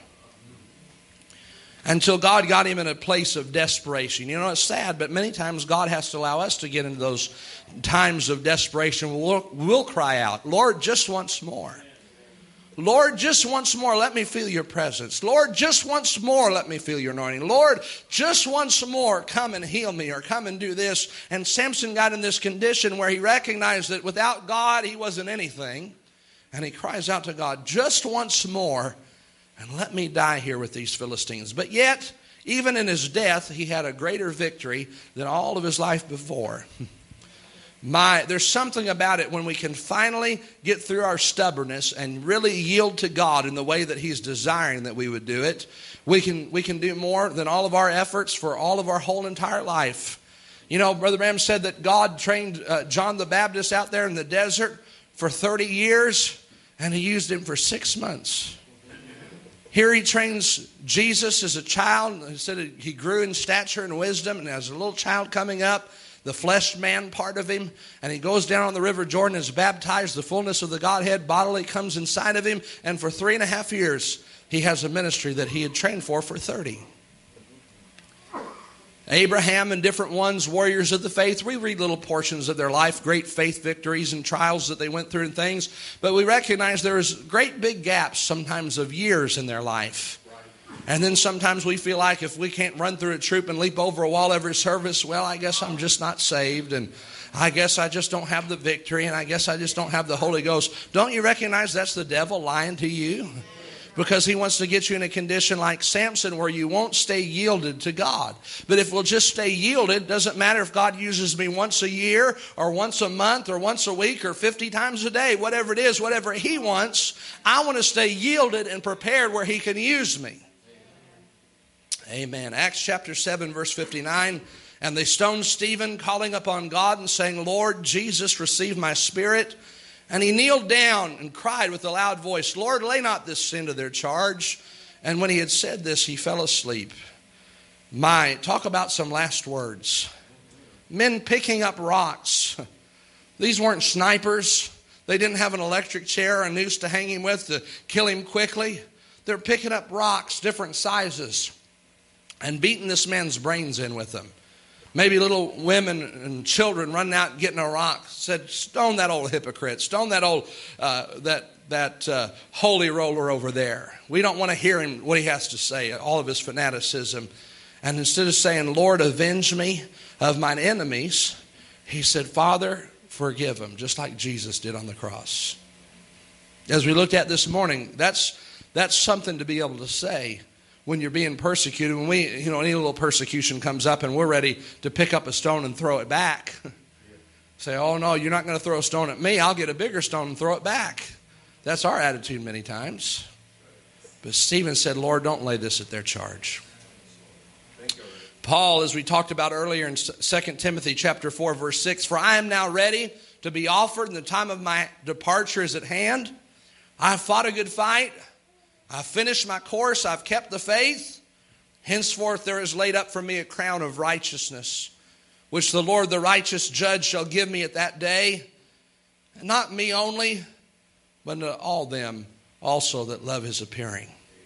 until God got him in a place of desperation. You know, it's sad, but many times God has to allow us to get into those times of desperation. We'll, we'll cry out, "Lord, just once more. Lord, just once more, let me feel your presence. Lord, just once more, let me feel your anointing. Lord, just once more, come and heal me," or "come and do this." And Samson got in this condition where he recognized that without God, he wasn't anything. And he cries out to God, "Just once more, and let me die here with these Philistines." But yet, even in his death, he had a greater victory than all of his life before. My, there's something about it when we can finally get through our stubbornness and really yield to God in the way that He's desiring that we would do it. We can we can do more than all of our efforts for all of our whole entire life. You know, Brother Branham said that God trained uh, John the Baptist out there in the desert for thirty years, and He used him for six months. Here He trains Jesus as a child. He said he grew in stature and wisdom, and as a little child coming up, the flesh man part of him, and he goes down on the river Jordan, is baptized, the fullness of the Godhead bodily comes inside of him, and for three and a half years he has a ministry that he had trained for for thirty. Abraham and different ones, warriors of the faith, we read little portions of their life, great faith victories and trials that they went through and things, but we recognize there is great big gaps sometimes of years in their life. And then sometimes we feel like if we can't run through a troop and leap over a wall every service, well, I guess I'm just not saved, and I guess I just don't have the victory, and I guess I just don't have the Holy Ghost. Don't you recognize that's the devil lying to you? Because he wants to get you in a condition like Samson where you won't stay yielded to God. But if we'll just stay yielded, doesn't matter if God uses me once a year or once a month or once a week or fifty times a day, whatever it is, whatever He wants, I want to stay yielded and prepared where He can use me. Amen. Acts chapter seven, verse fifty-nine. And they stoned Stephen, calling upon God and saying, "Lord Jesus, receive my spirit." And he kneeled down and cried with a loud voice, "Lord, lay not this sin to their charge." And when he had said this, he fell asleep. My, talk about some last words. Men picking up rocks. These weren't snipers. They didn't have an electric chair or a noose to hang him with to kill him quickly. They're picking up rocks, different sizes, and beating this man's brains in with them. Maybe little women and children running out and getting a rock, said, "Stone that old hypocrite. Stone that old, uh, that that uh, holy roller over there." We don't want to hear him, what he has to say, all of his fanaticism. And instead of saying, "Lord, avenge me of mine enemies," he said, "Father, forgive them," just like Jesus did on the cross. As we looked at this morning, that's that's something to be able to say when you're being persecuted. When we, you know, any little persecution comes up and we're ready to pick up a stone and throw it back. Say, "Oh no, you're not going to throw a stone at me. I'll get a bigger stone and throw it back." That's our attitude many times. But Stephen said, "Lord, don't lay this at their charge." Paul, as we talked about earlier in Second Timothy chapter four, verse six, "For I am now ready to be offered, and the time of my departure is at hand. I have fought a good fight. I've finished my course. I've kept the faith. Henceforth there is laid up for me a crown of righteousness, which the Lord the righteous judge shall give me at that day. And not me only, but to all them also that love his appearing.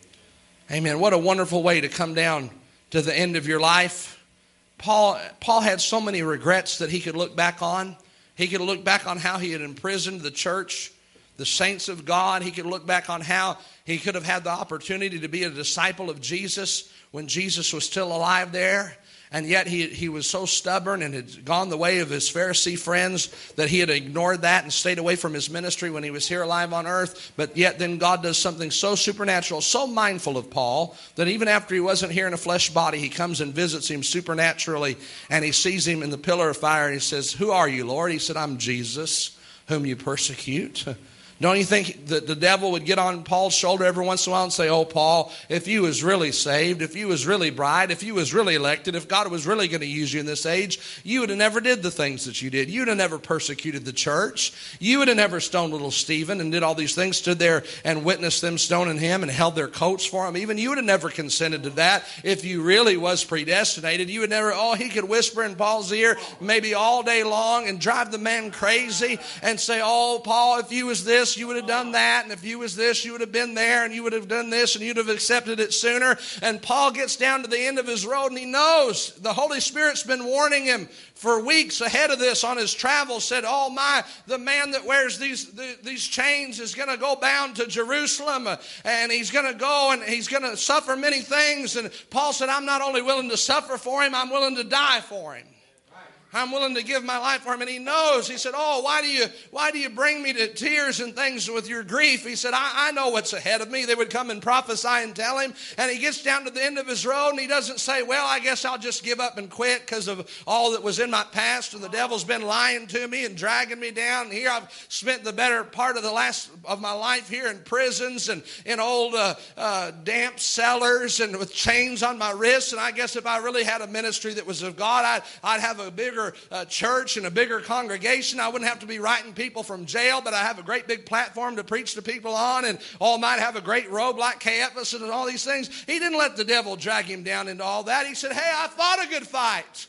Amen. What a wonderful way to come down to the end of your life. Paul, Paul had so many regrets that he could look back on. He could look back on how he had imprisoned the church, the saints of God. He could look back on how he could have had the opportunity to be a disciple of Jesus when Jesus was still alive there. And yet he, he was so stubborn and had gone the way of his Pharisee friends that he had ignored that and stayed away from his ministry when he was here alive on earth. But yet then God does something so supernatural, so mindful of Paul, that even after he wasn't here in a flesh body, he comes and visits him supernaturally, and he sees him in the pillar of fire, and he says, "Who are you, Lord?" He said, "I'm Jesus, whom you persecute." Don't you think that the devil would get on Paul's shoulder every once in a while and say, "Oh, Paul, if you was really saved, if you was really bright, if you was really elected, if God was really going to use you in this age, you would have never did the things that you did. You would have never persecuted the church. You would have never stoned little Stephen and did all these things, stood there and witnessed them stoning him and held their coats for him. Even you would have never consented to that if you really was predestinated. You would never," oh, he could whisper in Paul's ear maybe all day long and drive the man crazy and say, "Oh, Paul, if you was this, you would have done that, and if you was this, you would have been there, and you would have done this, and you'd have accepted it sooner." And Paul gets down to the end of his road, and he knows the Holy Spirit's been warning him for weeks ahead of this on his travels, said, "Oh my, the man that wears these the, these chains is going to go bound to Jerusalem, uh, and he's going to go and he's going to suffer many things." And Paul said, "I'm not only willing to suffer for him, I'm willing to die for him. I'm willing to give my life for him." And he knows. He said, "Oh, why do you why do you bring me to tears and things with your grief?" He said, I, I know what's ahead of me. They would come and prophesy and tell him. And he gets down to the end of his road, and he doesn't say, "Well, I guess I'll just give up and quit because of all that was in my past, and the devil's been lying to me and dragging me down. And here I've spent the better part of the last of my life here in prisons and in old uh, uh, damp cellars and with chains on my wrists. And I guess if I really had a ministry that was of God, I'd, I'd have a bigger Uh, church and a bigger congregation. I wouldn't have to be writing people from jail, but I have a great big platform to preach to people on, and all might have a great robe like Caiaphas and all these things." He didn't let the devil drag him down into all that. He said, "Hey, I fought a good fight.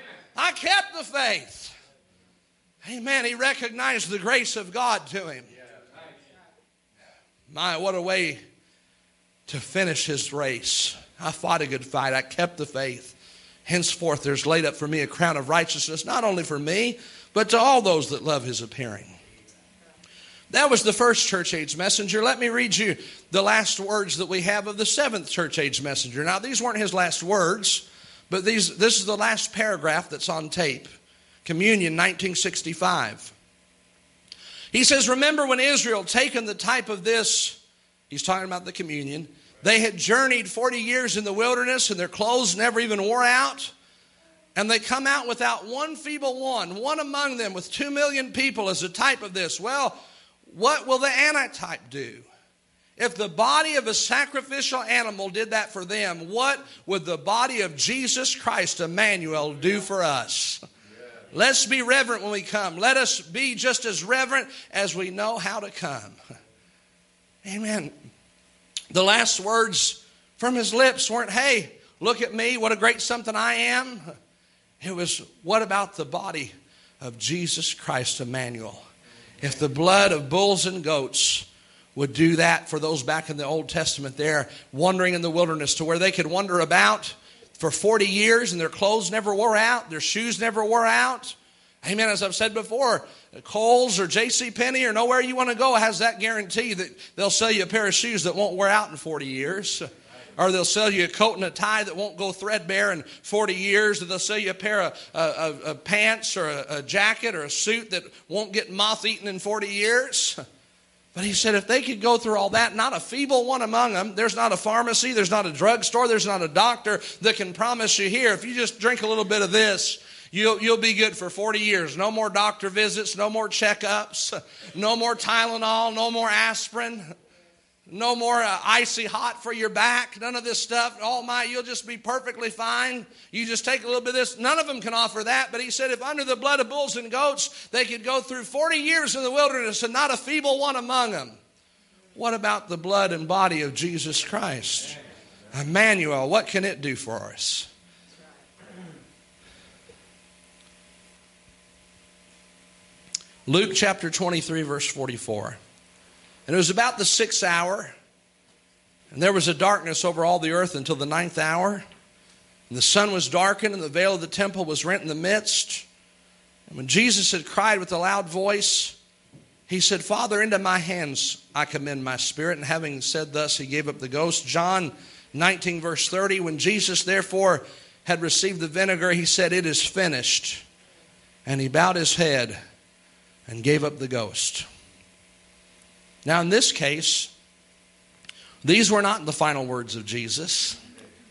I kept the faith." Amen. He recognized the grace of God to him. My, what a way to finish his race. "I fought a good fight. I kept the faith. Henceforth there's laid up for me a crown of righteousness, not only for me, but to all those that love his appearing." That was the first church age messenger. Let me read you the last words that we have of the seventh church age messenger. Now, these weren't his last words, but these this is the last paragraph that's on tape. Communion, nineteen sixty-five. He says, "Remember when Israel, taken the type of this," he's talking about the communion, "they had journeyed forty years in the wilderness, and their clothes never even wore out. And they come out without one feeble one, one among them with two million people as a type of this. Well, what will the antitype do? If the body of a sacrificial animal did that for them, what would the body of Jesus Christ, Emmanuel, do for us?" Let's be reverent when we come. Let us be just as reverent as we know how to come. Amen. The last words from his lips weren't, "Hey, look at me, what a great something I am." It was, "What about the body of Jesus Christ, Emmanuel?" If the blood of bulls and goats would do that for those back in the Old Testament there, wandering in the wilderness to where they could wander about for forty years and their clothes never wore out, their shoes never wore out. Amen. As I've said before, Kohl's or J C Penney or nowhere you want to go has that guarantee that they'll sell you a pair of shoes that won't wear out in forty years. Or they'll sell you a coat and a tie that won't go threadbare in forty years. Or they'll sell you a pair of, of, of pants or a, a jacket or a suit that won't get moth-eaten in forty years. But he said if they could go through all that, not a feeble one among them, there's not a pharmacy, there's not a drugstore, there's not a doctor that can promise you, "Here, if you just drink a little bit of this, You'll, you'll be good for forty years. No more doctor visits, no more checkups, no more Tylenol, no more aspirin, no more uh, icy hot for your back, none of this stuff. Oh my, you'll just be perfectly fine. You just take a little bit of this." None of them can offer that. But he said if under the blood of bulls and goats, they could go through forty years in the wilderness and not a feeble one among them, what about the blood and body of Jesus Christ? Emmanuel, what can it do for us? Luke chapter twenty-three, verse forty-four. And it was about the sixth hour, and there was a darkness over all the earth until the ninth hour. And the sun was darkened, and the veil of the temple was rent in the midst. And when Jesus had cried with a loud voice, he said, Father, into my hands I commend my spirit. And having said thus, he gave up the ghost. John nineteen, verse thirty, when Jesus therefore had received the vinegar, he said, it is finished. And he bowed his head and gave up the ghost. Now in this case, these were not the final words of Jesus.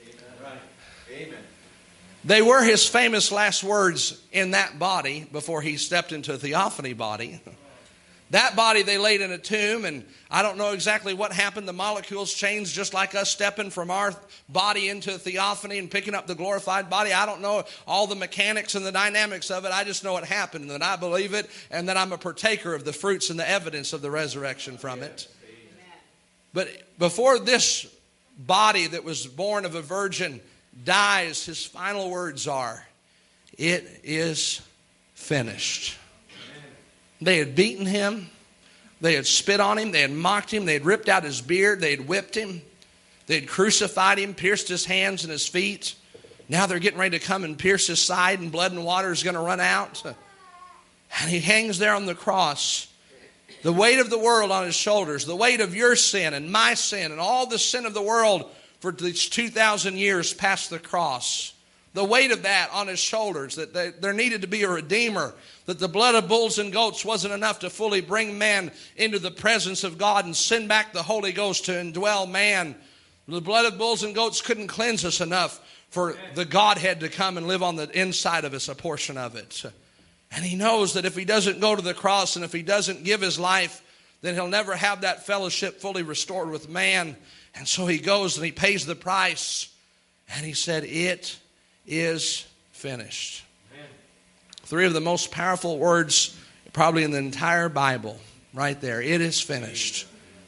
Amen. They were his famous last words in that body before he stepped into a theophany body. That body they laid in a tomb, and I don't know exactly what happened. The molecules changed just like us stepping from our body into a theophany and picking up the glorified body. I don't know all the mechanics and the dynamics of it. I just know it happened, and that I believe it, and that I'm a partaker of the fruits and the evidence of the resurrection from it. But before this body that was born of a virgin dies, his final words are, it is finished. They had beaten him. They had spit on him. They had mocked him. They had ripped out his beard. They had whipped him. They had crucified him, pierced his hands and his feet. Now they're getting ready to come and pierce his side, and blood and water is going to run out. And he hangs there on the cross. The weight of the world on his shoulders, the weight of your sin and my sin and all the sin of the world for these two thousand years past the cross. The weight of that on his shoulders, that they, there needed to be a redeemer, that the blood of bulls and goats wasn't enough to fully bring man into the presence of God and send back the Holy Ghost to indwell man. The blood of bulls and goats couldn't cleanse us enough for the Godhead to come and live on the inside of us, a portion of it. And he knows that if he doesn't go to the cross and if he doesn't give his life, then he'll never have that fellowship fully restored with man. And so he goes and he pays the price. And he said, it is finished. Amen. Three of the most powerful words probably in the entire Bible, right there. It is finished.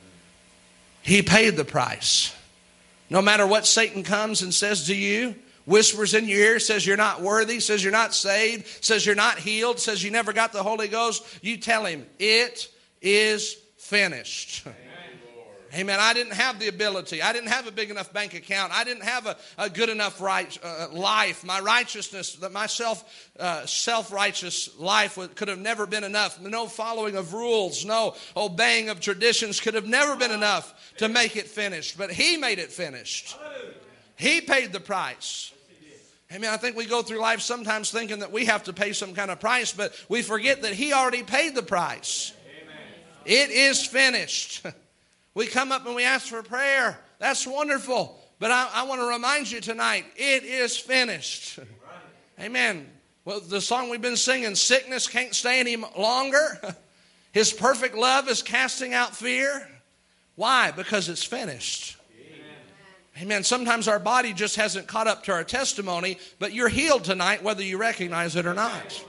He paid the price. No matter what Satan comes and says to you, whispers in your ear, says you're not worthy, says you're not saved, says you're not healed, says you never got the Holy Ghost, you tell him, it is finished. Amen. Amen. I didn't have the ability. I didn't have a big enough bank account. I didn't have a, a good enough right, uh, life. My righteousness, that my self, uh, self-righteous life would, could have never been enough. No following of rules, no obeying of traditions could have never been enough to make it finished. But he made it finished. He paid the price. Amen. I think we go through life sometimes thinking that we have to pay some kind of price, but we forget that he already paid the price. Amen. It is finished. We come up and we ask for prayer. That's wonderful. But I, I want to remind you tonight, it is finished. Right. Amen. Well, the song we've been singing, sickness can't stay any longer. His perfect love is casting out fear. Why? Because it's finished. Amen. Amen. Sometimes our body just hasn't caught up to our testimony, but you're healed tonight whether you recognize it or not.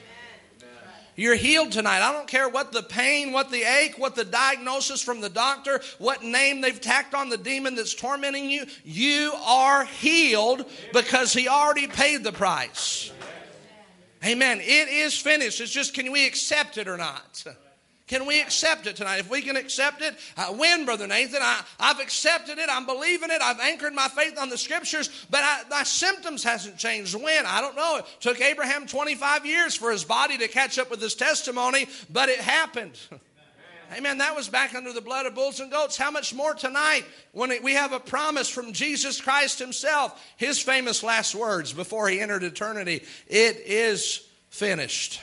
You're healed tonight. I don't care what the pain, what the ache, what the diagnosis from the doctor, what name they've tacked on the demon that's tormenting you. You are healed because he already paid the price. Amen. It is finished. It's just, can we accept it or not? Can we accept it tonight? If we can accept it, I win, Brother Nathan. I, I've accepted it. I'm believing it. I've anchored my faith on the Scriptures, but I, my symptoms hasn't changed. When? I don't know. It took Abraham twenty-five years for his body to catch up with his testimony, but it happened. Amen. That was back under the blood of bulls and goats. How much more tonight when we have a promise from Jesus Christ himself, his famous last words before he entered eternity, it is finished.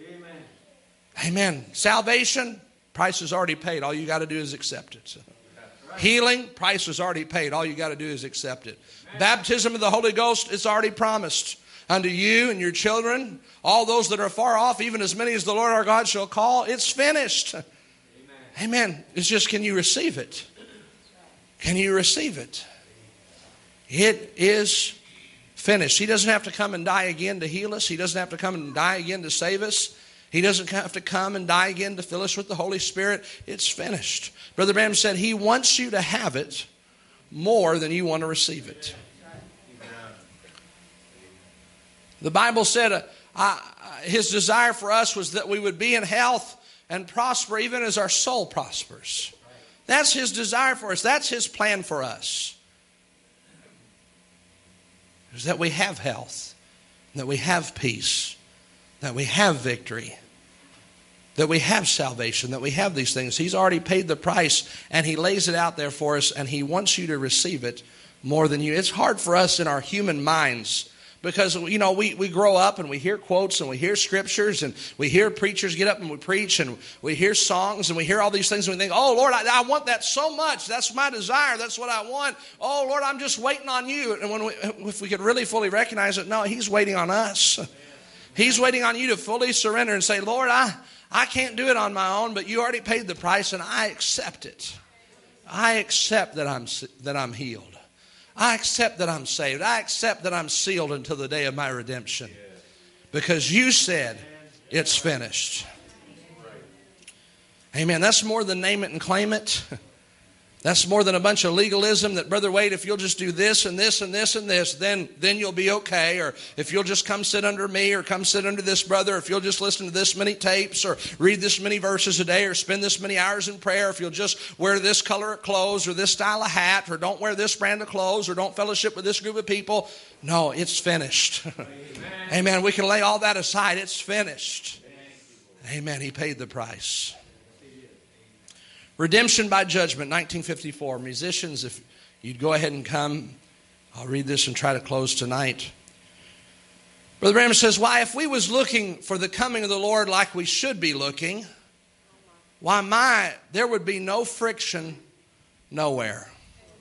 Amen. Salvation, price is already paid. All you got to do is accept it. Right. Healing, price is already paid. All you got to do is accept it. Amen. Baptism of the Holy Ghost, it's already promised unto you and your children, all those that are far off, even as many as the Lord our God shall call. It's finished. Amen. Amen. It's just, can you receive it? Can you receive it? It is finished. He doesn't have to come and die again to heal us. He doesn't have to come and die again to save us. He doesn't have to come and die again to fill us with the Holy Spirit. It's finished. Brother Branham said he wants you to have it more than you want to receive it. The Bible said uh, uh, his desire for us was that we would be in health and prosper even as our soul prospers. That's his desire for us. That's his plan for us. Is that we have health, that we have peace, that we have victory, that we have salvation, that we have these things. He's already paid the price, and he lays it out there for us, and he wants you to receive it more than you. It's hard for us in our human minds because, you know, we, we grow up and we hear quotes and we hear scriptures and we hear preachers get up and we preach and we hear songs and we hear all these things and we think, oh, Lord, I, I want that so much. That's my desire. That's what I want. Oh, Lord, I'm just waiting on you. And when we, if we could really fully recognize it, no, he's waiting on us. He's waiting on you to fully surrender and say, Lord, I, I can't do it on my own, but you already paid the price and I accept it. I accept that I'm that I'm healed. I accept that I'm saved. I accept that I'm sealed until the day of my redemption. Because you said it's finished. Amen. That's more than name it and claim it. That's more than a bunch of legalism that, Brother Wade, if you'll just do this and this and this and this, then, then you'll be okay. Or if you'll just come sit under me or come sit under this brother, if you'll just listen to this many tapes or read this many verses a day or spend this many hours in prayer, if you'll just wear this color of clothes or this style of hat or don't wear this brand of clothes or don't fellowship with this group of people. No, it's finished. Amen. Amen. We can lay all that aside. It's finished. Amen. He paid the price. Redemption by judgment, nineteen fifty-four. Musicians, if you'd go ahead and come, I'll read this and try to close tonight. Brother Branham says, why, if we was looking for the coming of the Lord like we should be looking, why, my, there would be no friction nowhere.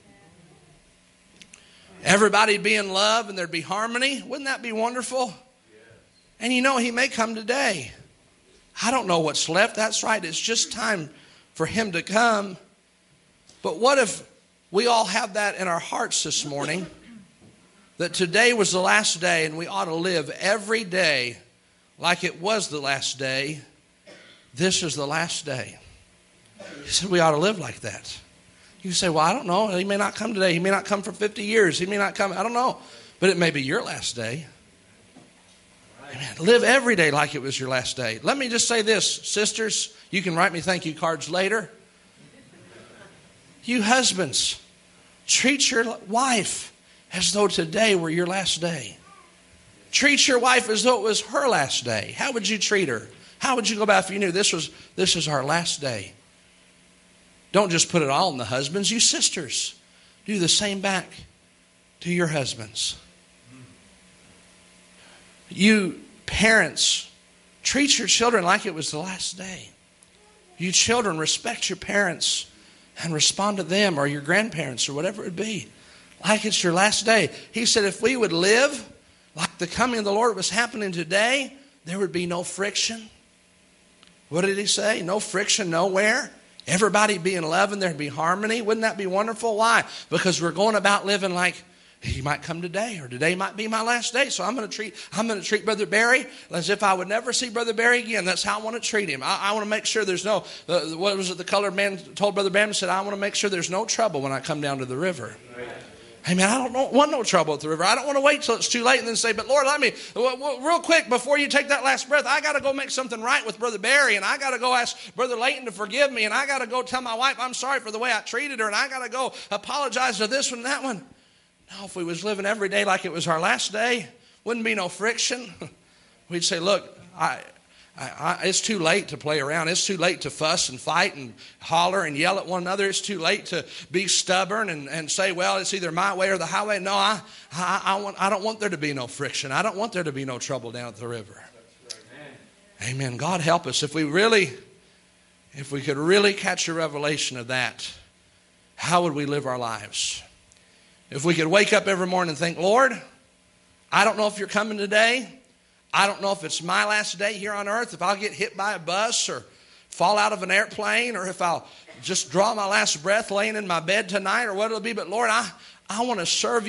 Everybody'd be in love and there'd be harmony. Wouldn't that be wonderful? And you know, he may come today. I don't know what's left. That's right. It's just time for him to come. But what if we all have that in our hearts this morning, that today was the last day and we ought to live every day like it was the last day. This is the last day. He said we ought to live like that. You say, well, I don't know. He may not come today. He may not come for fifty years. He may not come. I don't know. But it may be your last day. Amen. Live every day like it was your last day. Let me just say this, sisters. You can write me thank you cards later. You husbands, treat your wife as though today were your last day. Treat your wife as though it was her last day. How would you treat her? How would you go about if you knew this was this is our last day? Don't just put it all on the husbands. You sisters, do the same back to your husbands. You parents, treat your children like it was the last day. You children, respect your parents and respond to them or your grandparents or whatever it be, like it's your last day. He said if we would live like the coming of the Lord was happening today, there would be no friction. What did he say? No friction nowhere. Everybody be in love and there'd be harmony. Wouldn't that be wonderful? Why? Because we're going about living like he might come today, or today might be my last day. So I'm going to treat I'm going to treat Brother Barry as if I would never see Brother Barry again. That's how I want to treat him. I, I want to make sure there's no, uh, what was it the colored man told Brother Bam, said, I want to make sure there's no trouble when I come down to the river. Hey man, I don't want no trouble at the river. I don't want to wait till it's too late and then say, but Lord, let me, real quick, before you take that last breath, I got to go make something right with Brother Barry, and I got to go ask Brother Layton to forgive me, and I got to go tell my wife I'm sorry for the way I treated her, and I got to go apologize to this one and that one. No, if we was living every day like it was our last day, wouldn't be no friction. We'd say, look, I, I, I, it's too late to play around. It's too late to fuss and fight and holler and yell at one another. It's too late to be stubborn and, and say, well, it's either my way or the highway. No, I, I, I, want, I don't want there to be no friction. I don't want there to be no trouble down at the river. Amen. Amen. God help us. If we really, if we could really catch a revelation of that, how would we live our lives? If we could wake up every morning and think, Lord, I don't know if you're coming today. I don't know if it's my last day here on earth, if I'll get hit by a bus or fall out of an airplane, or if I'll just draw my last breath laying in my bed tonight, or what it'll be. But Lord, I, I want to serve you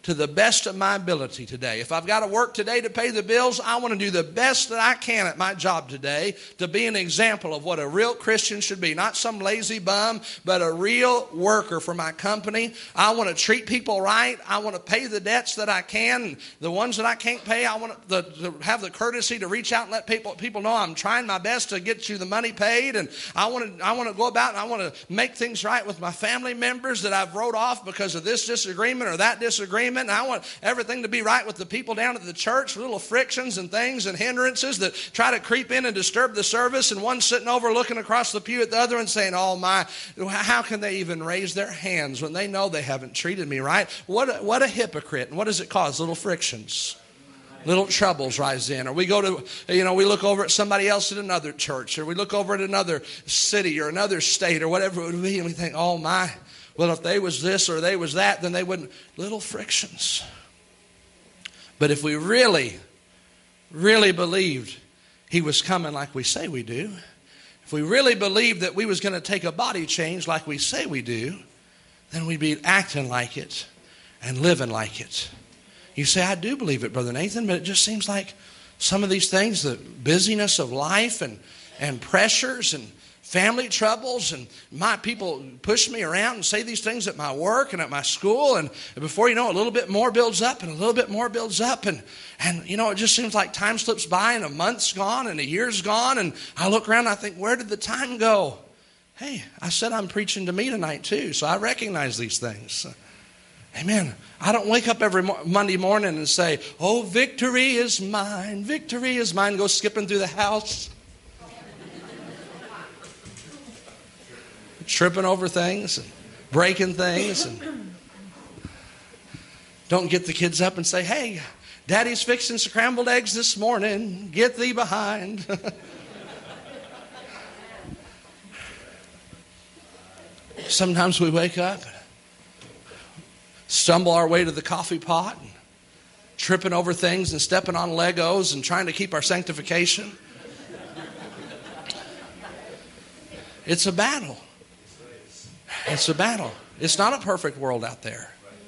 to the best of my ability today. If I've got to work today to pay the bills, I want to do the best that I can at my job today to be an example of what a real Christian should be. Not some lazy bum, but a real worker for my company. I want to treat people right. I want to pay the debts that I can. The ones that I can't pay, I want to, to have the courtesy to reach out and let people people know I'm trying my best to get you the money paid. And I want to I want to go about and I want to make things right with my family members that I've wrote off because of this disagreement or that disagreement. And I want everything to be right with the people down at the church, little frictions and things and hindrances that try to creep in and disturb the service. And one sitting over looking across the pew at the other and saying, oh my, how can they even raise their hands when they know they haven't treated me right? What a, what a hypocrite. And what does it cause? Little frictions. Little troubles rise in. Or we go to, you know, we look over at somebody else at another church, or we look over at another city or another state or whatever it would be, and we think, oh my, well, if they was this or they was that, then they wouldn't. Little frictions. But if we really, really believed he was coming like we say we do, if we really believed that we was going to take a body change like we say we do, then we'd be acting like it and living like it. You say, I do believe it, Brother Nathan, but it just seems like some of these things, the busyness of life and, and pressures and family troubles, and my people push me around and say these things at my work and at my school, and before you know it, a little bit more builds up and a little bit more builds up, and and you know, it just seems like time slips by and a month's gone and a year's gone, and I look around and I think, where did the time go? Hey, I said I'm preaching to me tonight too, so I recognize these things. Amen. I don't wake up every mo- Monday morning and say, oh, victory is mine, victory is mine, go skipping through the house, tripping over things and breaking things, and don't get the kids up and say, hey, Daddy's fixing scrambled eggs this morning, get thee behind. Sometimes we wake up, stumble our way to the coffee pot, and tripping over things and stepping on Legos and trying to keep our sanctification. It's a battle. It's a battle. It's not a perfect world out there.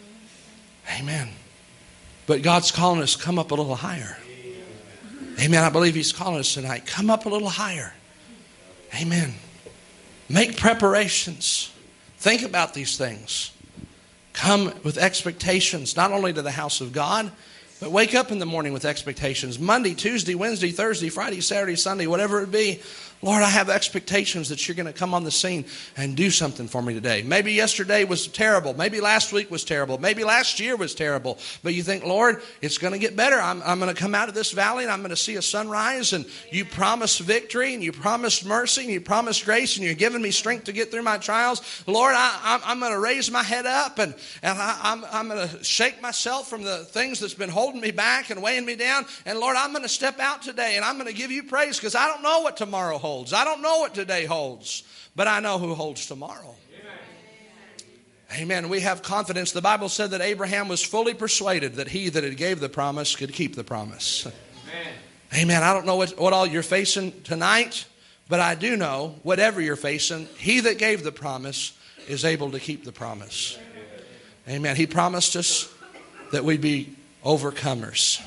Amen. But God's calling us, come up a little higher. Amen. I believe He's calling us tonight. Come up a little higher. Amen. Make preparations. Think about these things. Come with expectations, not only to the house of God, but wake up in the morning with expectations. Monday, Tuesday, Wednesday, Thursday, Friday, Saturday, Sunday, whatever it be. Lord, I have expectations that you're going to come on the scene and do something for me today. Maybe yesterday was terrible. Maybe last week was terrible. Maybe last year was terrible. But you think, Lord, it's going to get better. I'm, I'm going to come out of this valley and I'm going to see a sunrise. And you promised victory and you promised mercy and you promised grace and you're giving me strength to get through my trials. Lord, I, I'm, I'm going to raise my head up and, and I, I'm, I'm going to shake myself from the things that's been holding me back and weighing me down. And Lord, I'm going to step out today and I'm going to give you praise because I don't know what tomorrow holds. I don't know what today holds, but I know who holds tomorrow. Amen. Amen. We have confidence. The Bible said that Abraham was fully persuaded that he that had gave the promise could keep the promise. Amen. Amen. I don't know what, what all you're facing tonight, but I do know whatever you're facing, he that gave the promise is able to keep the promise. Amen. He promised us that we'd be overcomers.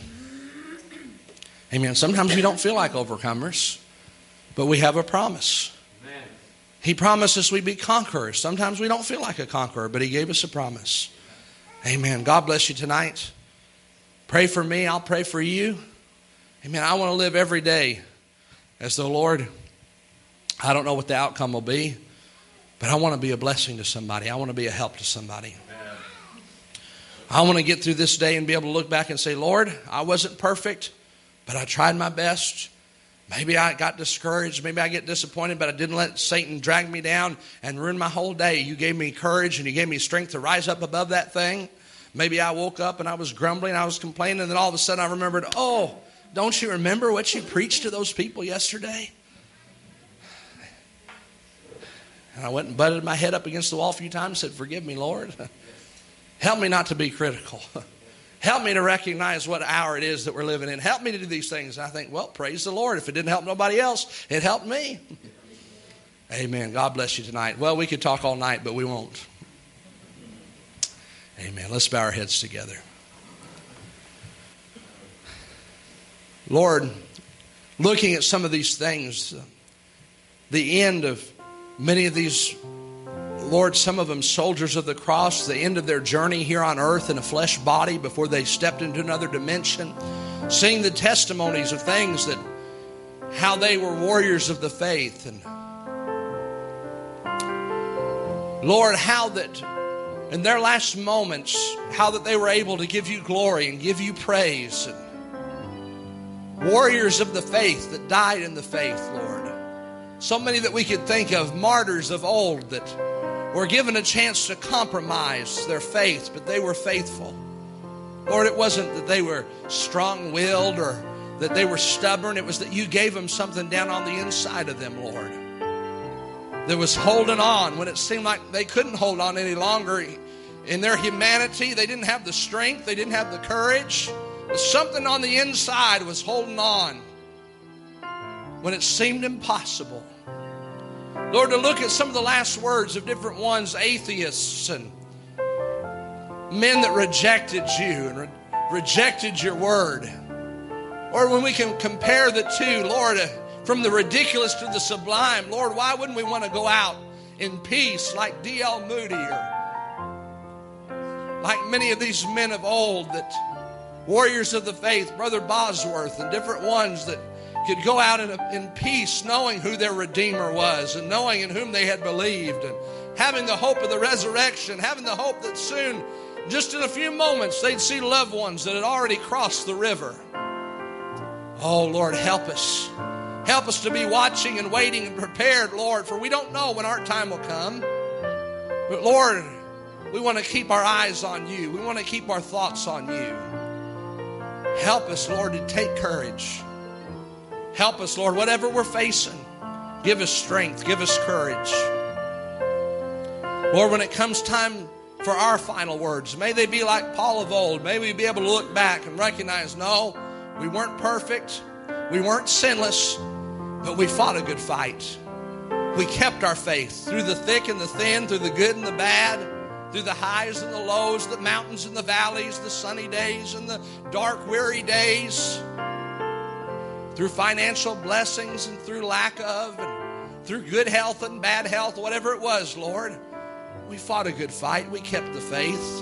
Amen. Sometimes we don't feel like overcomers, but we have a promise. Amen. He promised us we'd be conquerors. Sometimes we don't feel like a conqueror, but He gave us a promise. Amen. God bless you tonight. Pray for me. I'll pray for you. Amen. I want to live every day as though, Lord, I don't know what the outcome will be, but I want to be a blessing to somebody. I want to be a help to somebody. Amen. I want to get through this day and be able to look back and say, Lord, I wasn't perfect, but I tried my best. Maybe I got discouraged. Maybe I get disappointed, but I didn't let Satan drag me down and ruin my whole day. You gave me courage and you gave me strength to rise up above that thing. Maybe I woke up and I was grumbling, I was complaining, and then all of a sudden I remembered, oh, don't you remember what you preached to those people yesterday? And I went and butted my head up against the wall a few times and said, forgive me, Lord. Help me not to be critical. Help me to recognize what hour it is that we're living in. Help me to do these things. And I think, well, praise the Lord. If it didn't help nobody else, it helped me. Amen. God bless you tonight. Well, we could talk all night, but we won't. Amen. Let's bow our heads together. Lord, looking at some of these things, the end of many of these, Lord, some of them soldiers of the cross, the end of their journey here on earth in a flesh body before they stepped into another dimension, seeing the testimonies of things that, how they were warriors of the faith. And Lord, how that in their last moments, how that they were able to give you glory and give you praise. And warriors of the faith that died in the faith, Lord. So many that we could think of, martyrs of old that were given a chance to compromise their faith, but they were faithful. Lord, it wasn't that they were strong-willed or that they were stubborn. It was that you gave them something down on the inside of them, Lord, that was holding on when it seemed like they couldn't hold on any longer. In their humanity, they didn't have the strength, they didn't have the courage, but something on the inside was holding on when it seemed impossible. Lord, to look at some of the last words of different ones, atheists and men that rejected you and re- rejected your word. Or when we can compare the two, Lord, uh, from the ridiculous to the sublime, Lord, why wouldn't we want to go out in peace like D L Moody or like many of these men of old, that warriors of the faith, Brother Bosworth and different ones that could go out in, a, in peace knowing who their Redeemer was and knowing in whom they had believed and having the hope of the resurrection, having the hope that soon, just in a few moments, they'd see loved ones that had already crossed the river. Oh, Lord, help us. Help us to be watching and waiting and prepared, Lord, for we don't know when our time will come. But, Lord, we want to keep our eyes on you. We want to keep our thoughts on you. Help us, Lord, to take courage. Help us, Lord, whatever we're facing. Give us strength. Give us courage. Lord, when it comes time for our final words, may they be like Paul of old. May we be able to look back and recognize, no, we weren't perfect. We weren't sinless, but we fought a good fight. We kept our faith through the thick and the thin, through the good and the bad, through the highs and the lows, the mountains and the valleys, the sunny days and the dark, weary days, through financial blessings and through lack of, and through good health and bad health, whatever it was, Lord. We fought a good fight. We kept the faith.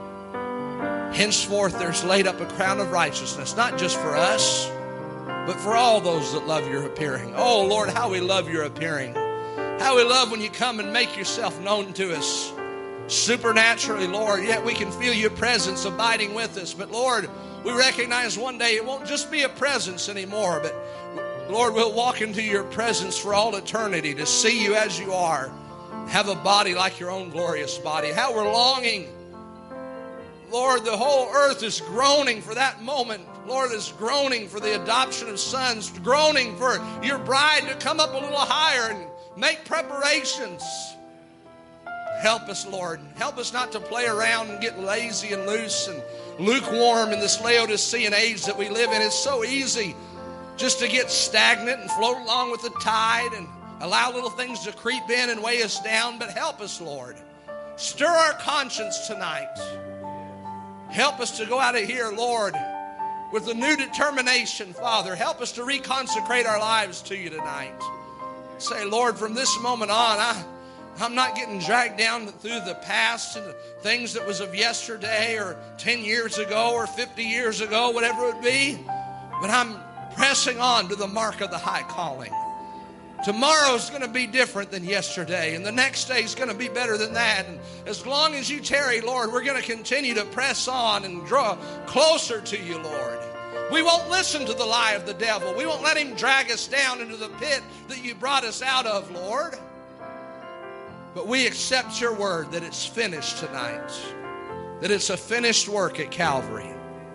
Henceforth, there's laid up a crown of righteousness, not just for us, but for all those that love your appearing. Oh, Lord, how we love your appearing. How we love when you come and make yourself known to us supernaturally, Lord. Yet we can feel your presence abiding with us. But, Lord, we recognize one day it won't just be a presence anymore, but, Lord, we'll walk into your presence for all eternity to see you as you are. Have a body like your own glorious body. How we're longing. Lord, the whole earth is groaning for that moment. Lord, is groaning for the adoption of sons, groaning for your bride to come up a little higher and make preparations. Help us, Lord. Help us not to play around and get lazy and loose and lukewarm in this Laodicean age that we live in. It's so easy just to get stagnant and float along with the tide and allow little things to creep in and weigh us down. But help us, Lord. Stir our conscience tonight. Help us to go out of here, Lord, with a new determination, Father. Help us to reconsecrate our lives to you tonight. Say, Lord, from this moment on, I, I'm not getting dragged down through the past and the things that was of yesterday or ten years ago or fifty years ago, whatever it would be. But I'm pressing on to the mark of the high calling. Tomorrow's going to be different than yesterday, and the next day is going to be better than that. And as long as you tarry, Lord, we're going to continue to press on and draw closer to you, Lord. We won't listen to the lie of the devil. We won't let him drag us down into the pit that you brought us out of, Lord. But we accept your word that it's finished tonight, that it's a finished work at Calvary.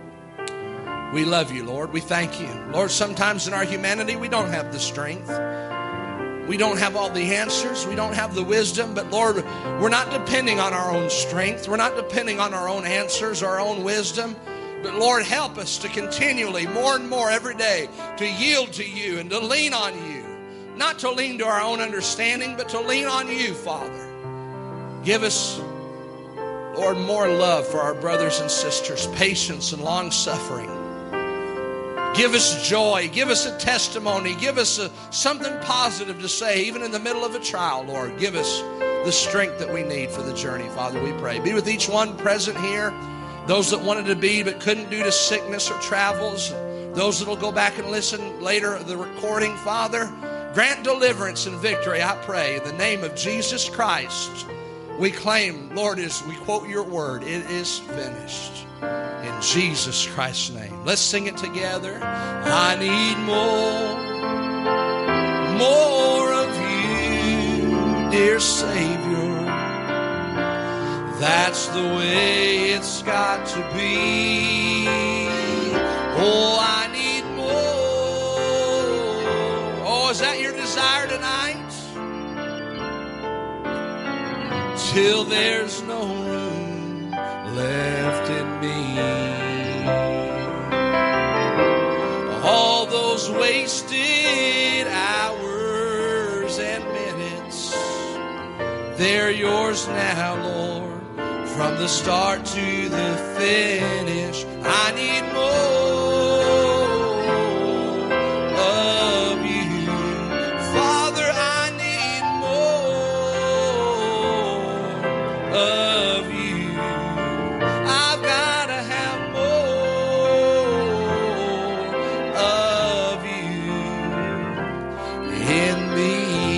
We love you, Lord. We thank you. Lord, sometimes in our humanity, we don't have the strength. We don't have all the answers. We don't have the wisdom. But, Lord, we're not depending on our own strength. We're not depending on our own answers, our own wisdom. But, Lord, help us to continually, more and more every day, to yield to you and to lean on you. Not to lean to our own understanding, but to lean on you, Father. Give us, Lord, more love for our brothers and sisters, patience and long-suffering. Give us joy. Give us a testimony. Give us a, something positive to say, even in the middle of a trial, Lord. Give us the strength that we need for the journey, Father, we pray. Be with each one present here. Those that wanted to be but couldn't due to sickness or travels. Those that will go back and listen later the recording, Father. Grant deliverance and victory, I pray. In the name of Jesus Christ, we claim, Lord, as we quote your word, it is finished. In Jesus Christ's name. Let's sing it together. I need more, more of you, dear Savior. That's the way it's got to be. Oh, I need more. Oh, is that your desire tonight? Till there's no room left in me. All those wasted hours and minutes, they're yours now, Lord. From the start to the finish, I need more of you. Father, I need more of you. I've got to have more of you in me.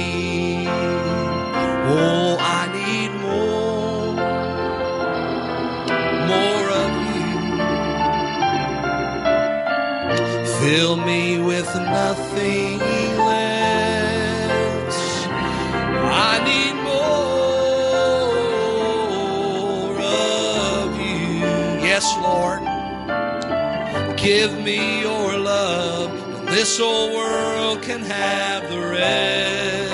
Oh, I need more, more of you. Fill me with nothing less. I need more of you. Yes, Lord. Give me your love, and this old world can have the rest.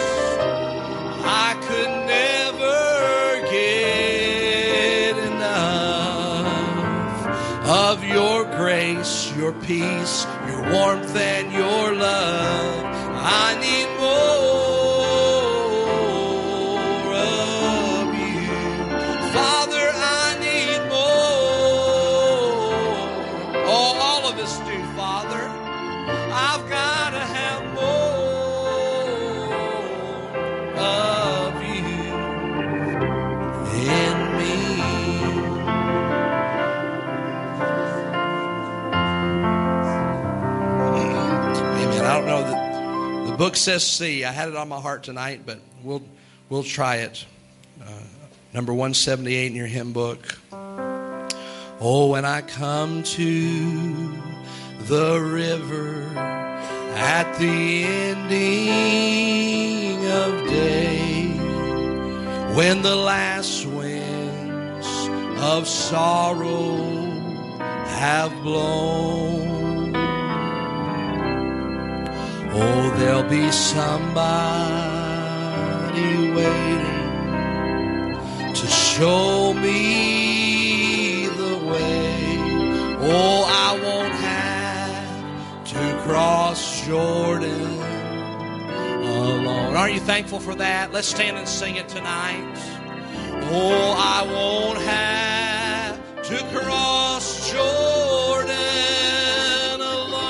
I could never get enough of your grace, your peace, your warmth, and your love. I need more of you. Father, I need more. Oh, all of us do, Father. I've got to have more of you in me. Amen. I don't know that the book says C. I had it on my heart tonight, but we'll we'll try it. Uh, number one seventy-eight in your hymn book. Oh, when I come to the river at the ending of day, when the last winds of sorrow have blown, oh, there'll be somebody waiting to show me the way. Oh, I won't have to cross Jordan alone. Aren't you thankful for that? Let's stand and sing it tonight. Oh, I won't have to cross Jordan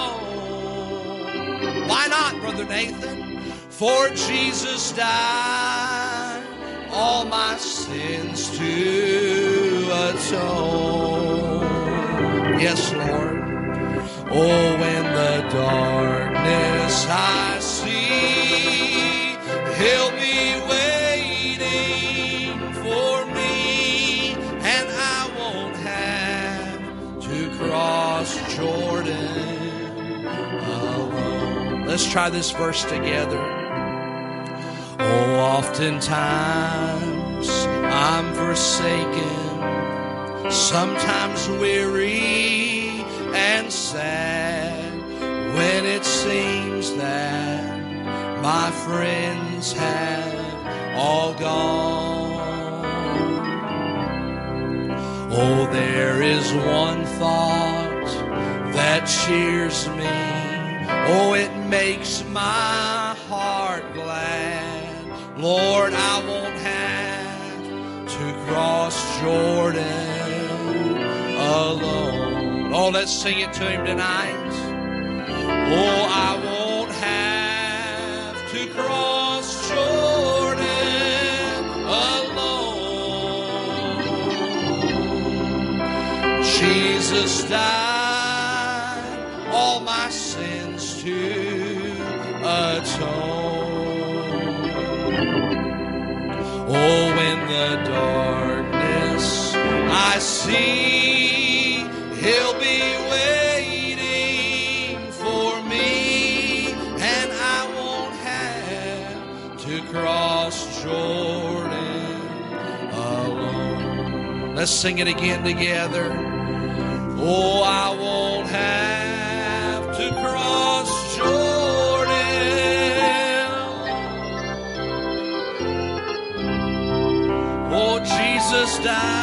alone. Why not, Brother Nathan? For Jesus died all my sins to atone. Yes, Lord. Oh, when the darkness I see, He'll be waiting for me, and I won't have to cross Jordan alone. Let's try this verse together. Oh, oftentimes I'm forsaken, sometimes weary and sad, when it seems that my friends have all gone. Oh, there is one thought that cheers me. Oh, it makes my heart glad. Lord, I won't have to cross Jordan alone. Oh, let's sing it to Him tonight. to cross Jordan alone. Jesus died all my sins to atone. Oh, when the darkness I see, He'll be waiting for me, and I won't have to cross Jordan alone. Let's sing it again together. Oh, I won't have to cross Jordan. Oh, Jesus died